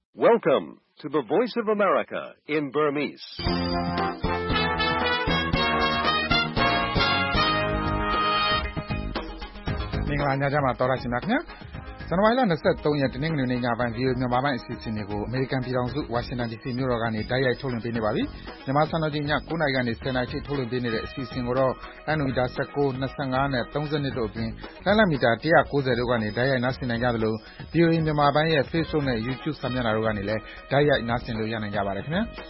Welcome to the Voice of America in Burmese. ။မင်္ဂလာညချမ်းပါသောရရှင်များခင်ဗျာ။ဇန်နဝါရီလ23ရက်တနင်္ဂနွေနေ့ညပိုင်း VOA မြန်မာပိုင်းအစီအစဉ်တွေကိုအမေရိကန်ပြည်ထောင်စုဝါရှင်တန် DC မြို့တော်ကနေတိုက်ရိုက်ထုတ်လွှင့်ပေးနေပါပြီ။မြန်မာစံတော်ချိန်ည9:00နာရီကနေ10:00နာရီထိထုတ်လွှင့်ပေးနေတဲ့အစီအစဉ်ကိုတော့လိုင်းမီတာ19, 25နဲ့32တို့အပြင်လိုင်းမီတာ190တို့ကနေတိုက်ရိုက်နားဆင်နိုင်ကြသလို VOA မြန်မာပိုင်းရဲ့ Facebook နဲ့ YouTube စာမျက်နှာတို့ကနေလည်းတိုက်ရိုက်နားဆင်လို့ရနိုင်ကြပါတယ်ခင်ဗျာ။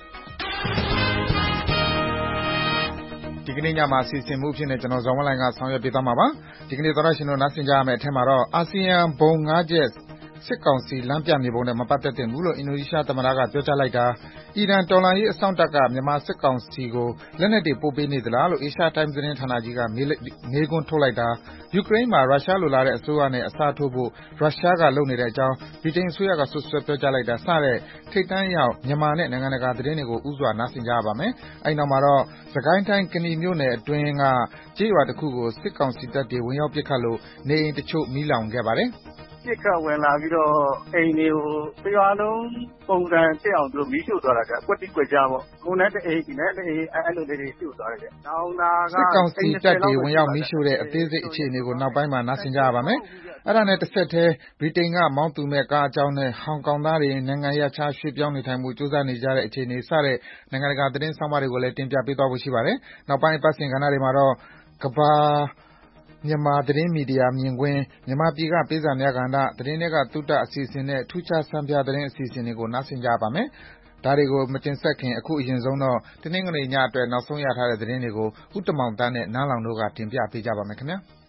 ဒီကနေ့ညမှာအစီအစဉ်မှုဖြစ်နေကျွန်တော်ဇော်ဝင်းလှိုင်ကဆောင်ရွက်ပေးသွားမှာပါ။ဒီကနေ့သောရရှင်တို့နားဆင်ကြရမယ့်အထက်မှာတော့အာဆီယံဘုံ၅ချက်စစ်ကောင်စီလမ်းပြမြေပုံနဲ့မပတ်သက်သင့်ဘူးလို့အင်ဒိုနီးရှားသမ္မတကပြောကြားလိုက်တာအီရန်တော်လှန်ရေးအစောင့်တပ်ကမြန်မာစစ်ကောင်စီကိုလက်နက်တွေပို့ပေးနေသလားလို့ Asia Times သတင်းဌာနကြီးကမေးခွန်းထုတ်လိုက်တာယူကရိန်းမှာရုရှားလိုလားတဲ့အစိုးရနဲ့အစားထိုးဖို့ရုရှားကလုပ်နေတဲ့အကြောင်းဗြိတိန်အစိုးရကဆွဆွဲပြောကြားလိုက်တာစတဲ့ထိပ်တန်းရောက်မြန်မာနဲ့နိုင်ငံတကာသတင်းတွေကိုဥစွာနားဆင်ကြရပါမယ်။အဲဒီနောက်မှာတော့စကိုင်းတိုင်းကဏီမြို့နယ်အတွင်းကကျေးရွာတစ်ခုကိုစစ်ကောင်စီတပ်တွေဝင်ရောက်ပစ်ခတ်လို့နေအိမ်တချို့မီးလောင်ခဲ့ပါတယ်။ပစ်ခတ်ဝင်လာပြီးတော့အိမ်တွေကိုတစ်ရွာလုံးပုံစံဖြစ်အောင်သူတို့မီးရှို့သွားတာကွက်တိကွက်ကြားပေါ့။ကိုနဲ့တအိမ်ဒီနဲ့တအိမ်အဲ့လိုလေးတွေရှို့သွားတယ်။နောင်နာကစစ်ကောင်စီတပ်တွေဝင်ရောက်မီးရှို့တဲ့အသေးစိတ်အခြေအနေကိုနောက်ပိုင်းမှာနားဆင်ကြရပါမယ်။အဲ့ဒါနဲ့တစ်ဆက်တည်းဗြိတိန်ကမောင်းသူမဲ့ကားအကြောင်းနဲ့ဟောင်ကောင်သားတွေနိုင်ငံရပ်ခြားရွှေ့ပြောင်းနေထိုင်မှုစူးစမ်းနေကြတဲ့အခြေအနေစတဲ့နိုင်ငံတကာသတင်းဆောင်မတွေကိုလည်းတင်ပြပေးသွားဖို့ရှိပါတယ်။နောက်ပိုင်းပတ်စဉ်ကဏ္ဍတွေမှာတော့ကမ္ဘာမြန်မာသတင်းမီဒီယာမြင်ကွင်းမြန်မာပြည်ကပေးစာများကဏ္ဍသတင်းတွေကသုတအစီအစဉ်နဲ့ထူးခြားဆန်းပြသတင်းအစီအစဉ်တွေကိုနားဆင်ကြပါမယ်။ဒါတွေကိုမတင်ဆက်ခင်အခုအရင်ဆုံးတော့တနင်္ဂနွေညအတွက်နောက်ဆုံးရထားတဲ့သတင်းတွေကိုဥတ္တမောင်တန်းနဲ့နားလောင်တို့ကတင်ပြပေးကြပါမယ်ခင်ဗျာ။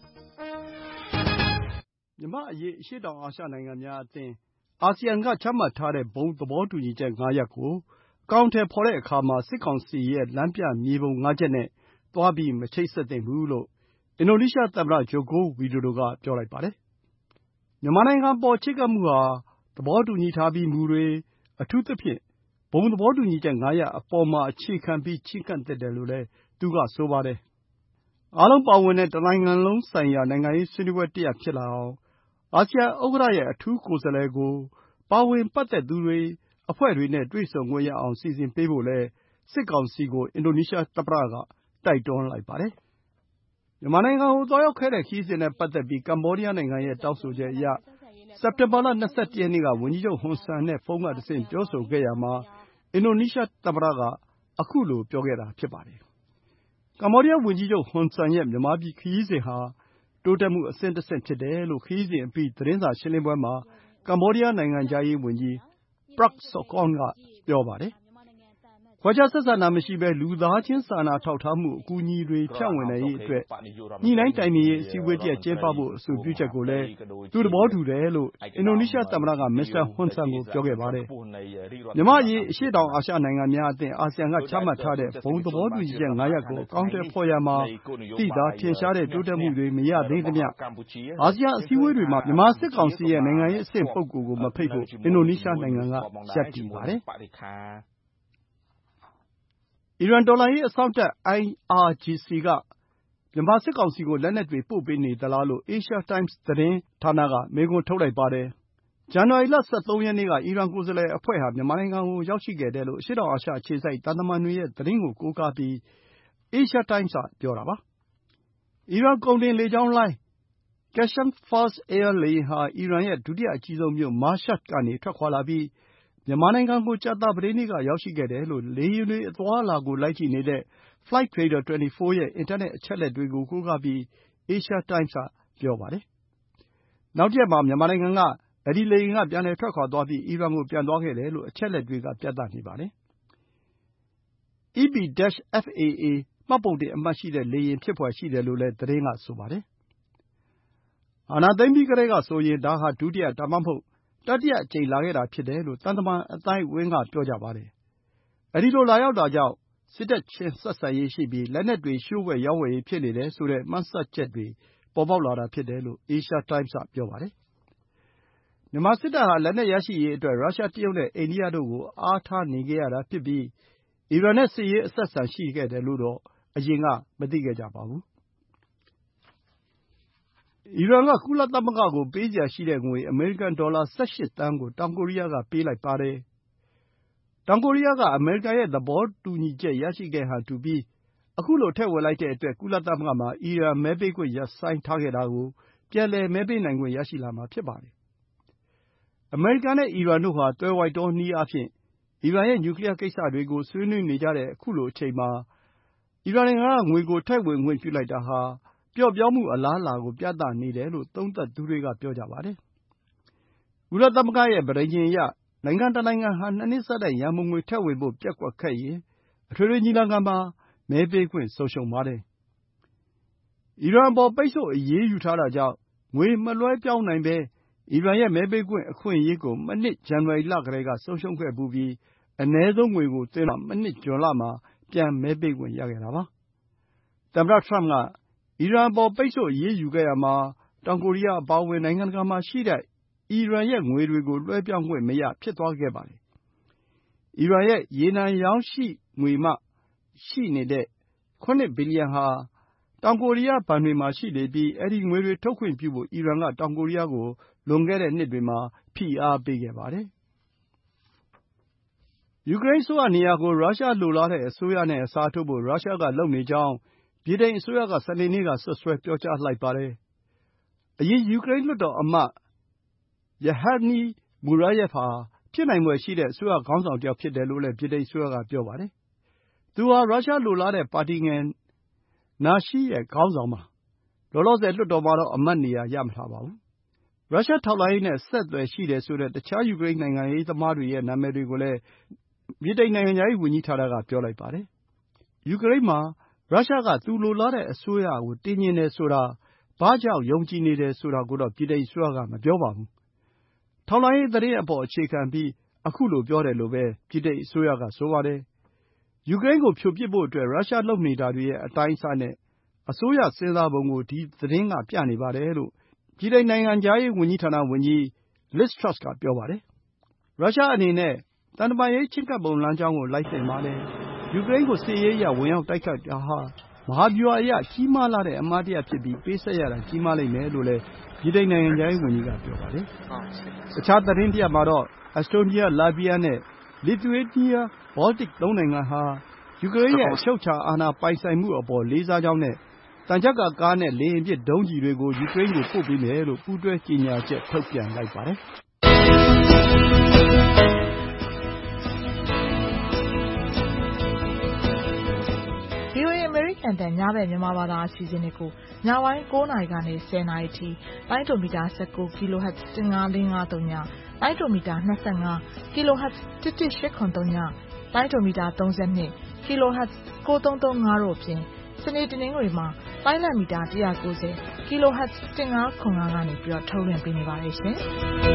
မြန်မာအရေးအရှေ့တောင်အာရှနိုင်ငံများအသင်းအာဆီယံကချမှတ်ထားတဲ့ဘုံသဘောတူညီချက်၅ရပ်ကိုအကောင်အထည်ဖော်တဲ့အခါမှာစစ်ကောင်စီရဲ့လမ်းပြမြေပုံ၅ချက်နဲ့သွားပြီးမချိတ်ဆက်သင့်ဘူးလို့အင်ဒိုနီးရှားသမ္မတဂျိုကိုဝီဒိုဒိုကပြောလိုက်ပါတယ်။မြန်မာနိုင်ငံအပေါ်ချဉ်းကပ်မှုဟာသဘောတူညီထားပြီးမူတွေအထူးသဖြင့်ဘုံသဘောတူညီချက်၅ရပ်အပေါ်မှာအခြေခံပြီးချဉ်းကပ်သင့်တယ်လို့လည်းသူကဆိုပါတယ်။အားလုံးပါဝင်တဲ့တစ်နိုင်ငံလုံးဆိုင်ရာနိုင်ငံရေးဆွေးနွေးပွဲတစ်ရပ်ဖြစ်လာအောင်အာဆီယံဥက္ကဋ္ဌရဲ့အထူးကိုယ်စားလှယ်ကိုပါဝင်ပတ်သက်သူတွေအဖွဲ့တွေနဲ့တွေ့ဆုံခွင့်ရအောင်စီစဉ်ပေးဖို့လည်းစစ်ကောင်စီကိုအင်ဒိုနီးရှားသမ္မတကတိုက်တွန်းလိုက်ပါတယ်။မြန်မာနိုင်ငံကိုသွားရောက်ခဲ့တဲ့ခရီးစဉ်နဲ့ပတ်သက်ပြီးကမ္ဘောဒီးယားနိုင်ငံရဲ့တောင်းဆိုချက်အရစက်တင်ဘာလ၂၁ရက်နေ့ကဝန်ကြီးချုပ်ဟွန်ဆန်နဲ့ဖုန်းကတဆင့်ပြောဆိုခဲ့ရာမှာအင်ဒိုနီးရှားသမ္မတကအခုလိုပြောခဲ့တာဖြစ်ပါတယ်။ကမ္ဘောဒီးယားဝန်ကြီးချုပ်ဟွန်ဆန်ရဲ့မြန်မာပြည်ခရီးစဉ်ဟာတိုးတက်မှုအဆင့်တစ်ဆင့်ဖြစ်တယ်လို့ခရီးစဉ်အပြီးသတင်းစာရှင်းလင်းပွဲမှာကမ္ဘောဒီးယားနိုင်ငံခြားရေးဝန်ကြီးပရက်ဆော့ကွန်ကပြောပါတယ်။ခွဲခြားဆက်ဆံတာမရှိဘဲလူသားချင်းစာနာထောက်ထားမှုအကူအညီတွေဖြန့်ဝေနိုင်ရေးအတွက်ညှိနှိုင်းတိုင်ပင်ရေးအစည်းအဝေးတစ်ရပ်ကျင်းပဖို့အဆိုပြုချက်ကိုလည်းသူသဘောတူတယ်လို့အင်ဒိုနီးရှားသမ္မတကမစ္စတာဟွန်ဆန်ကိုပြောခဲ့ပါတယ်။မြန်မာ့အရေးအရှေ့တောင်အာရှနိုင်ငံများအသင်းအာဆီယံကချမှတ်ထားတဲ့ဘုံသဘောတူညီချက်၅ရပ်ကိုအကောင်အထည်ဖော်ရာမှာသိသာထင်ရှားတဲ့တိုးတက်မှုတွေမရသေးသမျှအာဆီယံအစည်းအဝေးတွေမှာမြန်မာစစ်ကောင်စီရဲ့နိုင်ငံရေးအဆင့်ပုဂ္ဂိုလ်ကိုမဖိတ်ဖို့အင်ဒိုနီးရှားနိုင်ငံကရပ်တည်ပါတယ်။အီရန်တော်လှန်ရေးအစောင့်တပ် IRGC ကမြန်မာစစ်ကောင်စီကိုလက်နက်တွေပို့ပေးနေသလားလို့ Asia Times သတင်းဌာနကမေးခွန်းထုတ်လိုက်ပါတယ်။ဇန်နဝါရီလ13ရက်နေ့ကအီရန်ကိုယ်စားလှယ်အဖွဲ့ဟာမြန်မာနိုင်ငံကိုရောက်ရှိခဲ့တယ်လို့အရှေ့တောင်အာရှအခြေစိုက်သံတမန်တွေရဲ့သတင်းကိုကိုးကားပြီး Asia Times ကပြောတာပါ။အီရန်ကုန်တင်လေကြောင်းလိုင်း Qeshm Fars Air လေယာဉ်ဟာအီရန်ရဲ့ဒုတိယအကြီးဆုံးမြို့ Mashhad ကနေထွက်ခွာလာပြီးမြန်မာနိုင်ငံကိုကြာသပတေးနေ့ကရောက်ရှိခဲ့တယ်လို့လေယာဉ်တွေအသွားအလာကိုလိုက်ကြည့်နေတဲ့ Flightradar 24ရဲ့အင်တာနက်အချက်အလက်တွေကိုကိုးကားပြီး Asia Times ကပြောပါတယ်။နောက်တစ်ရက်မှာမြန်မာနိုင်ငံကအဲဒီလေယာဉ်ကပြန်လည်ထွက်ခွာသွားပြီးအီရန်ကိုပြန်သွားခဲ့တယ်လို့အချက်အလက်တွေကပြသနေပါတယ်။ EB-FAA မှတ်ပုံတင်အမှတ်ရှိတဲ့လေယာဉ်ဖြစ်ဖွယ်ရှိတယ်လို့လည်းသတင်းကဆိုပါတယ်။အာဏာသိမ်းပြီးကတည်းကဆိုရင်ဒါဟာဒုတိယဒါမှမဟုတ်တတိယအကြိမ်လာခဲ့တာဖြစ်တယ်လို့သံတမန်အသိုင်းအဝိုင်းကပြောကြပါတယ်။အဲဒီလိုလာရောက်တာကြောင့်စစ်တပ်ချင်းဆက်ဆံရေးရှိပြီးလက်နက်တွေလျှို့ဝှက်ရောင်းဝယ်ရေးဖြစ်နေတယ်ဆိုတဲ့မှန်းဆချက်တွေပေါ်ပေါက်လာတာဖြစ်တယ်လို့ Asia Times ကပြောပါတယ်။မြန်မာစစ်တပ်ဟာလက်နက်ရရှိရေးအတွက်ရုရှားတရုတ်နဲ့အိန္ဒိယတို့ကိုအားထားနေခဲ့ရတာဖြစ်ပြီးအီရန်နဲ့စစ်ရေးအဆက်အဆံရှိခဲ့တယ်လို့တော့အရင်ကမသိခဲ့ကြပါဘူး။အီရန်က ကုလသမဂ္ဂကိုပေးစရာရှိတဲ့ငွေ အမေရိကန်ဒေါ်လာ18 သန်းကို တောင်ကိုရီးယားကပေးလိုက်ပါတယ်။ တောင်ကိုရီးယားက အမေရိကန်ရဲ့သဘောတူညီချက်ရရှိခဲ့ဟန်တူပြီး ခုလိုထည့်ဝင်လိုက်တဲ့အတွက် ကုလသမဂ္ဂမှာအီရန်မဲပေးခွင့်ရပ်ဆိုင်းထားခဲ့တာကို ပြန်လည်မဲပေးနိုင်ခွင့်ရရှိလာမှာဖြစ်ပါတယ်။ အမေရိကန်နဲ့အီရန်တို့ဟာ သွယ်ဝိုက်သောနည်းအားဖြင့် အီရန်ရဲ့နျူကလီယားကိစ္စတွေကို ဆွေးနွေးနေကြတဲ့ခုလိုအချိန်မှာ အီရန်နိုင်ငံကငွေကိုထည့်ဝင်ခွင့်ပြုလိုက်တာဟာ ပျော့ပျောင်းမှုအလားအလာကိုပြသနေတယ်လို့ သုံးသပ်သူတွေကပြောကြပါတယ်။ ကုလသမဂ္ဂရဲ့ပဋိဉာဉ်အရ နိုင်ငံတနိုင်ငံဟာ 2 နှစ်ဆက်တိုက် ရန်ပုံငွေထည့်ဝင်ဖို့ပျက်ကွက်ခဲ့ရင် အထွေထွေညီလာခံမှာမဲပေးခွင့်ဆုံးရှုံးပါတယ်။ အီရန်အပေါ်ပိတ်ဆို့အရေးယူထားတာကြောင့် ငွေမလွှဲပြောင်းနိုင်ဘဲ အီရန်ရဲ့မဲပေးခွင့်အခွင့်အရေးကို မနှစ်ဇန်နဝါရီလကတည်းကဆုံးရှုံးခဲ့ဖူးပြီး အနည်းဆုံးငွေကိုသွင်းမှ မနှစ်ဇွန်လမှာ ပြန်မဲပေးခွင့်ရခဲ့တာပါ။ သမ္မတထရမ့်က အီရန်အပေါ်ပိတ်ဆို့အရေးယူခဲ့ရာမှာ တောင်ကိုရီးယားအပါအဝင် နိုင်ငံတကာမှာရှိတဲ့အီရန်ရဲ့ငွေတွေကိုလွှဲပြောင်းခွင့်မရဖြစ်သွားခဲ့ပါတယ်။ အီရန်ရဲ့ရေနံရောင်းချငွေမရှိတဲ့ 7 ဘီလီယံဟာ တောင်ကိုရီးယားဘဏ်တွေမှာရှိနေပြီး အဲဒီငွေတွေထုတ်ခွင့်ပြုဖို့ အီရန်က တောင်ကိုရီးယားကို လွန်ခဲ့တဲ့နှစ်တွေမှာဖိအားပေးခဲ့ပါတယ်။ ယူကရိန်းအစိုးရနေရာကို ရုရှားလိုလားတဲ့အစိုးရနဲ့အစားထိုးဖို့ ရုရှားကလုပ်နေကြောင်း ဗြိတိန်အစိုးရက စနေနေ့က စွပ်စွဲပြောကြားလိုက်ပါတယ်။ အရင်ယူကရိန်းလွှတ်တော်အမတ် Yevheniy Murayev ဟာ ဖြစ်နိုင်ဖွယ်ရှိတဲ့အစိုးရခေါင်းဆောင်တယောက်ဖြစ်တယ်လို့လည်း ဗြိတိန်အစိုးရကပြောပါတယ်။ သူဟာ ရုရှားလိုလားတဲ့ပါတီငယ် Nashi ရဲ့ခေါင်းဆောင်ပါ။ လောလောဆယ်လွှတ်တော်မှာတော့ အမတ်နေရာရမထားပါဘူး။ ရုရှားထောက်လှမ်းရေးနဲ့အဆက်အသွယ်ရှိတယ်ဆိုတဲ့ တခြားယူကရိန်းနိုင်ငံရေးသမားတွေရဲ့နာမည်တွေကိုလည်း ဗြိတိန်နိုင်ငံခြားရေးဝန်ကြီးဌာနကပြောလိုက်ပါတယ်။ ယူကရိန်းမှာရုရှားကသူလိုလားတဲ့အစိုးရကိုတင်ချင်တယ်ဆိုတာ ဘာကြောင့်ယုံကြည်နေတယ်ဆိုတာကိုတော့ ဗြိတိန်အစိုးရကမပြောပါဘူး။ ထောက်လှမ်းရေးသတင်းအပေါ်အခြေခံပြီး ခုလိုပြောတယ်လို့ပဲ ဗြိတိန်အစိုးရကဆိုပါတယ်။ ယူကရိန်းကိုဖြိုပစ်ဖို့အတွက် ရုရှားလုပ်နေတာတွေရဲ့အတိုင်းအဆနဲ့ အစိုးရစဉ်းစားပုံကို ဒီသတင်းကပြနေပါတယ်လို့ ဗြိတိန်နိုင်ငံခြားရေးဝန်ကြီးဌာနဝန်ကြီး Liz Truss ကပြောပါတယ်။ ရုရှားအနေနဲ့ သံတမန်ရေးချဉ်းကပ်ပုံလမ်းကြောင်းကိုလိုက်သင့်ပါတယ်။ ယူကရိန်းကိုစစ်ရေးအရဝင်ရောက်တိုက်ခိုက်တာဟာ မဟာဗျူဟာအရကြီးမားလှတဲ့အမှားတရပ်ဖြစ်ပြီး ပေးဆပ်ရတာကြီးမားလိမ့်မယ်လို့လည်း ဗြိတိန်နိုင်ငံခြားရေးဝန်ကြီးကပြောပါတယ်။ တခြားသတင်းတရပ်မှာတော့ အက်စတိုးနီးယား၊ လတ်ဗီးယားနဲ့ လစ်သူရေးနီးယား ဘောလ်တစ် 3 နိုင်ငံဟာ ယူကရိန်းရဲ့အချုပ်အခြာအာဏာပိုင်ဆိုင်မှုအပေါ်လေးစားကြောင်းနဲ့ သံချပ်ကာကားနဲ့ လေယာဉ်ပစ်ဒုံးကျည်တွေကို ယူကရိန်းကိုပို့ပေးမယ်လို့ ပူးတွဲကြေညာချက်ထုတ်ပြန်လိုက်ပါတယ်။ VOA အမေရိကန်အသံညဘက်မြန်မာဘာသာအစီအစဉ်တွေကိုညပိုင်း9 နာရီကနေ 10 နာရီထိလိုင်းဒိုမီတာ19 kHz 15453ည၊လိုင်းဒိုမီတာ25 kHz 11873ည၊လိုင်းဒိုမီတာ32 kHz 9335တို့အပြင် စနေတနင်္ဂနွေမှာလိုင်းလံမီတာ190 kHz 1505ကနေထုတ်လွှင့်ပေးနေပါတယ်ရှင်။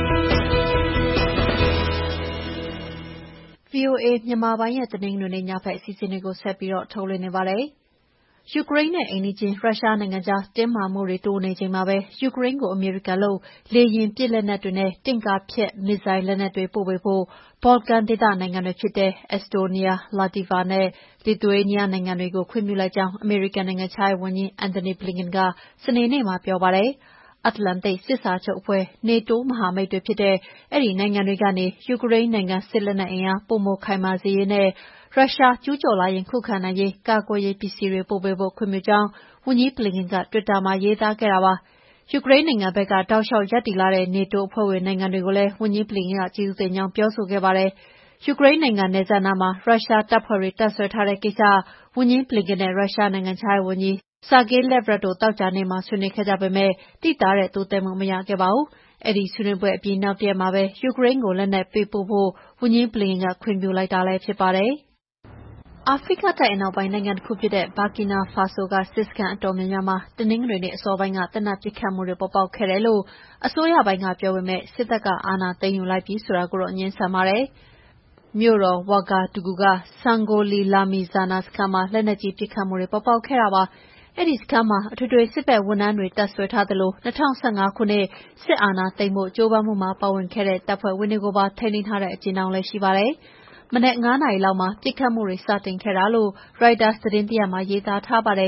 VOA မြန်မာပိုင်းရဲ့တနင်္ဂနွေနေ့ညဘက်အစီအစဉ်တွေကိုဆက်ပြီးထုတ်လွှင့်နေပါတယ်။ယူကရိန်းနဲ့အိမ်နီးချင်းရုရှားနိုင်ငံကြားတင်းမာမှုတွေတိုးနေချိန်မှာပဲယူကရိန်းကိုအမေရိကန်လုပ်လေယာဉ်ပစ်လက်နက်တွေနဲ့တင့်ကားဖျက်မစ်ဇိုင်းလက်နက်တွေပို့ပေးဖို့ဘော်လကန်ဒေသနိုင်ငံတွေဖြစ်တဲ့ အက်စတိုးနီးယား၊လာတီဗာနဲ့ လစ်သူရေးနီးယားနိုင်ငံတွေကိုခွင့်ပြုလိုက်ကြောင်းအမေရိကန်နိုင်ငံခြားရေးဝန်ကြီး Antony Blinken ကစနေနေ့မှာပြောပါတယ်။ အတ္တလန္တိတ်စစ်စာချုပ်အဖွဲ့ NATO မဟာမိတ်တွေဖြစ်တဲ့အဲဒီနိုင်ငံတွေကနေယူကရိန်းနိုင်ငံစစ်လက်နက်အင်အားပိုမိုခိုင်မာစေရေးနဲ့ရုရှားကျူးကျော်လာရင်ခုခံနိုင်ရေးကာကွယ်ရေးပစ္စည်းတွေပို့ပေးဖို့ခွင့်ပြုကြောင်းဝန်ကြီး Blinken ကတွစ်တာမှာရေးသားခဲ့တာပါ။ယူကရိန်းနိုင်ငံဘက်ကတောက်လျှောက်ရပ်တည်လာတဲ့ NATO အဖွဲ့ဝင်နိုင်ငံတွေကိုလည်းဝန်ကြီး Blinken ကကျေးဇူးတင်ကြောင်းပြောဆိုခဲ့ပါတယ်။ယူကရိန်းနိုင်ငံနယ်စပ်နားမှာရုရှားတပ်ဖွဲ့တွေတပ်စွဲထားတဲ့ကိစ္စဝန်ကြီး Blinken နဲ့ရုရှားနိုင်ငံခြားရေးဝန်ကြီး Sergey Lavrov တို့သောကြာနေ့မှာဆွေးနွေးခဲ့ကြပေမယ့်သိသာတဲ့တိုးတက်မှုမရခဲ့ပါဘူး။အဲဒီဆွေးနွေးပွဲအပြီးနောက်တရက်မှာပဲယူကရိန်းကိုလက်နက်ပေးပို့ဖို့ဝန်ကြီး Blinken ကခွင့်ပြုလိုက်တာလည်းဖြစ်ပါတယ်။အာဖရိကတိုက်အနောက်ပိုင်းနိုင်ငံတခုဖြစ်တဲ့ဘာကီနာဖာဆိုကစစ်စခန်းအတော်များများမှာတနင်္ဂနွေနေ့အစောပိုင်းကသေနတ်ပစ်ခတ်မှုတွေပေါ်ပေါက်ခဲ့တယ်လို့အစိုးရပိုင်းကပြောပေမယ့်စစ်တပ်ကအာဏာသိမ်းယူလိုက်ပြီဆိုတာကိုတော့ငြင်းဆန်ပါတယ်။မြို့တော်ဝါဂါဒူဂူက Sangoli La Mizana စခန်းမှာလက်နက်ကြီးပစ်ခတ်မှုတွေပေါ်ပေါက်ခဲ့တာပါ။အဲဒီစခန်းမှာအထွေထွေစစ်ဘက်ဝန်ထမ်းတွေတပ်စွဲထားသလို2015ခုနှစ်စစ်အာဏာသိမ်းဖို့ကြိုးပမ်းမှုမှာပါဝင်ခဲ့တဲ့တပ်ဖွဲ့ဝင်တွေကိုပါထိန်းသိမ်းထားတဲ့အကျဉ်းထောင်လည်းရှိပါတယ်။မနက် 5 နာရီလောက်မှာပစ်ခတ်မှုတွေစတင်ခဲ့တာလို့ရိုက်တာသတင်းတရပ်မှာရေးသားထားပါတယ်။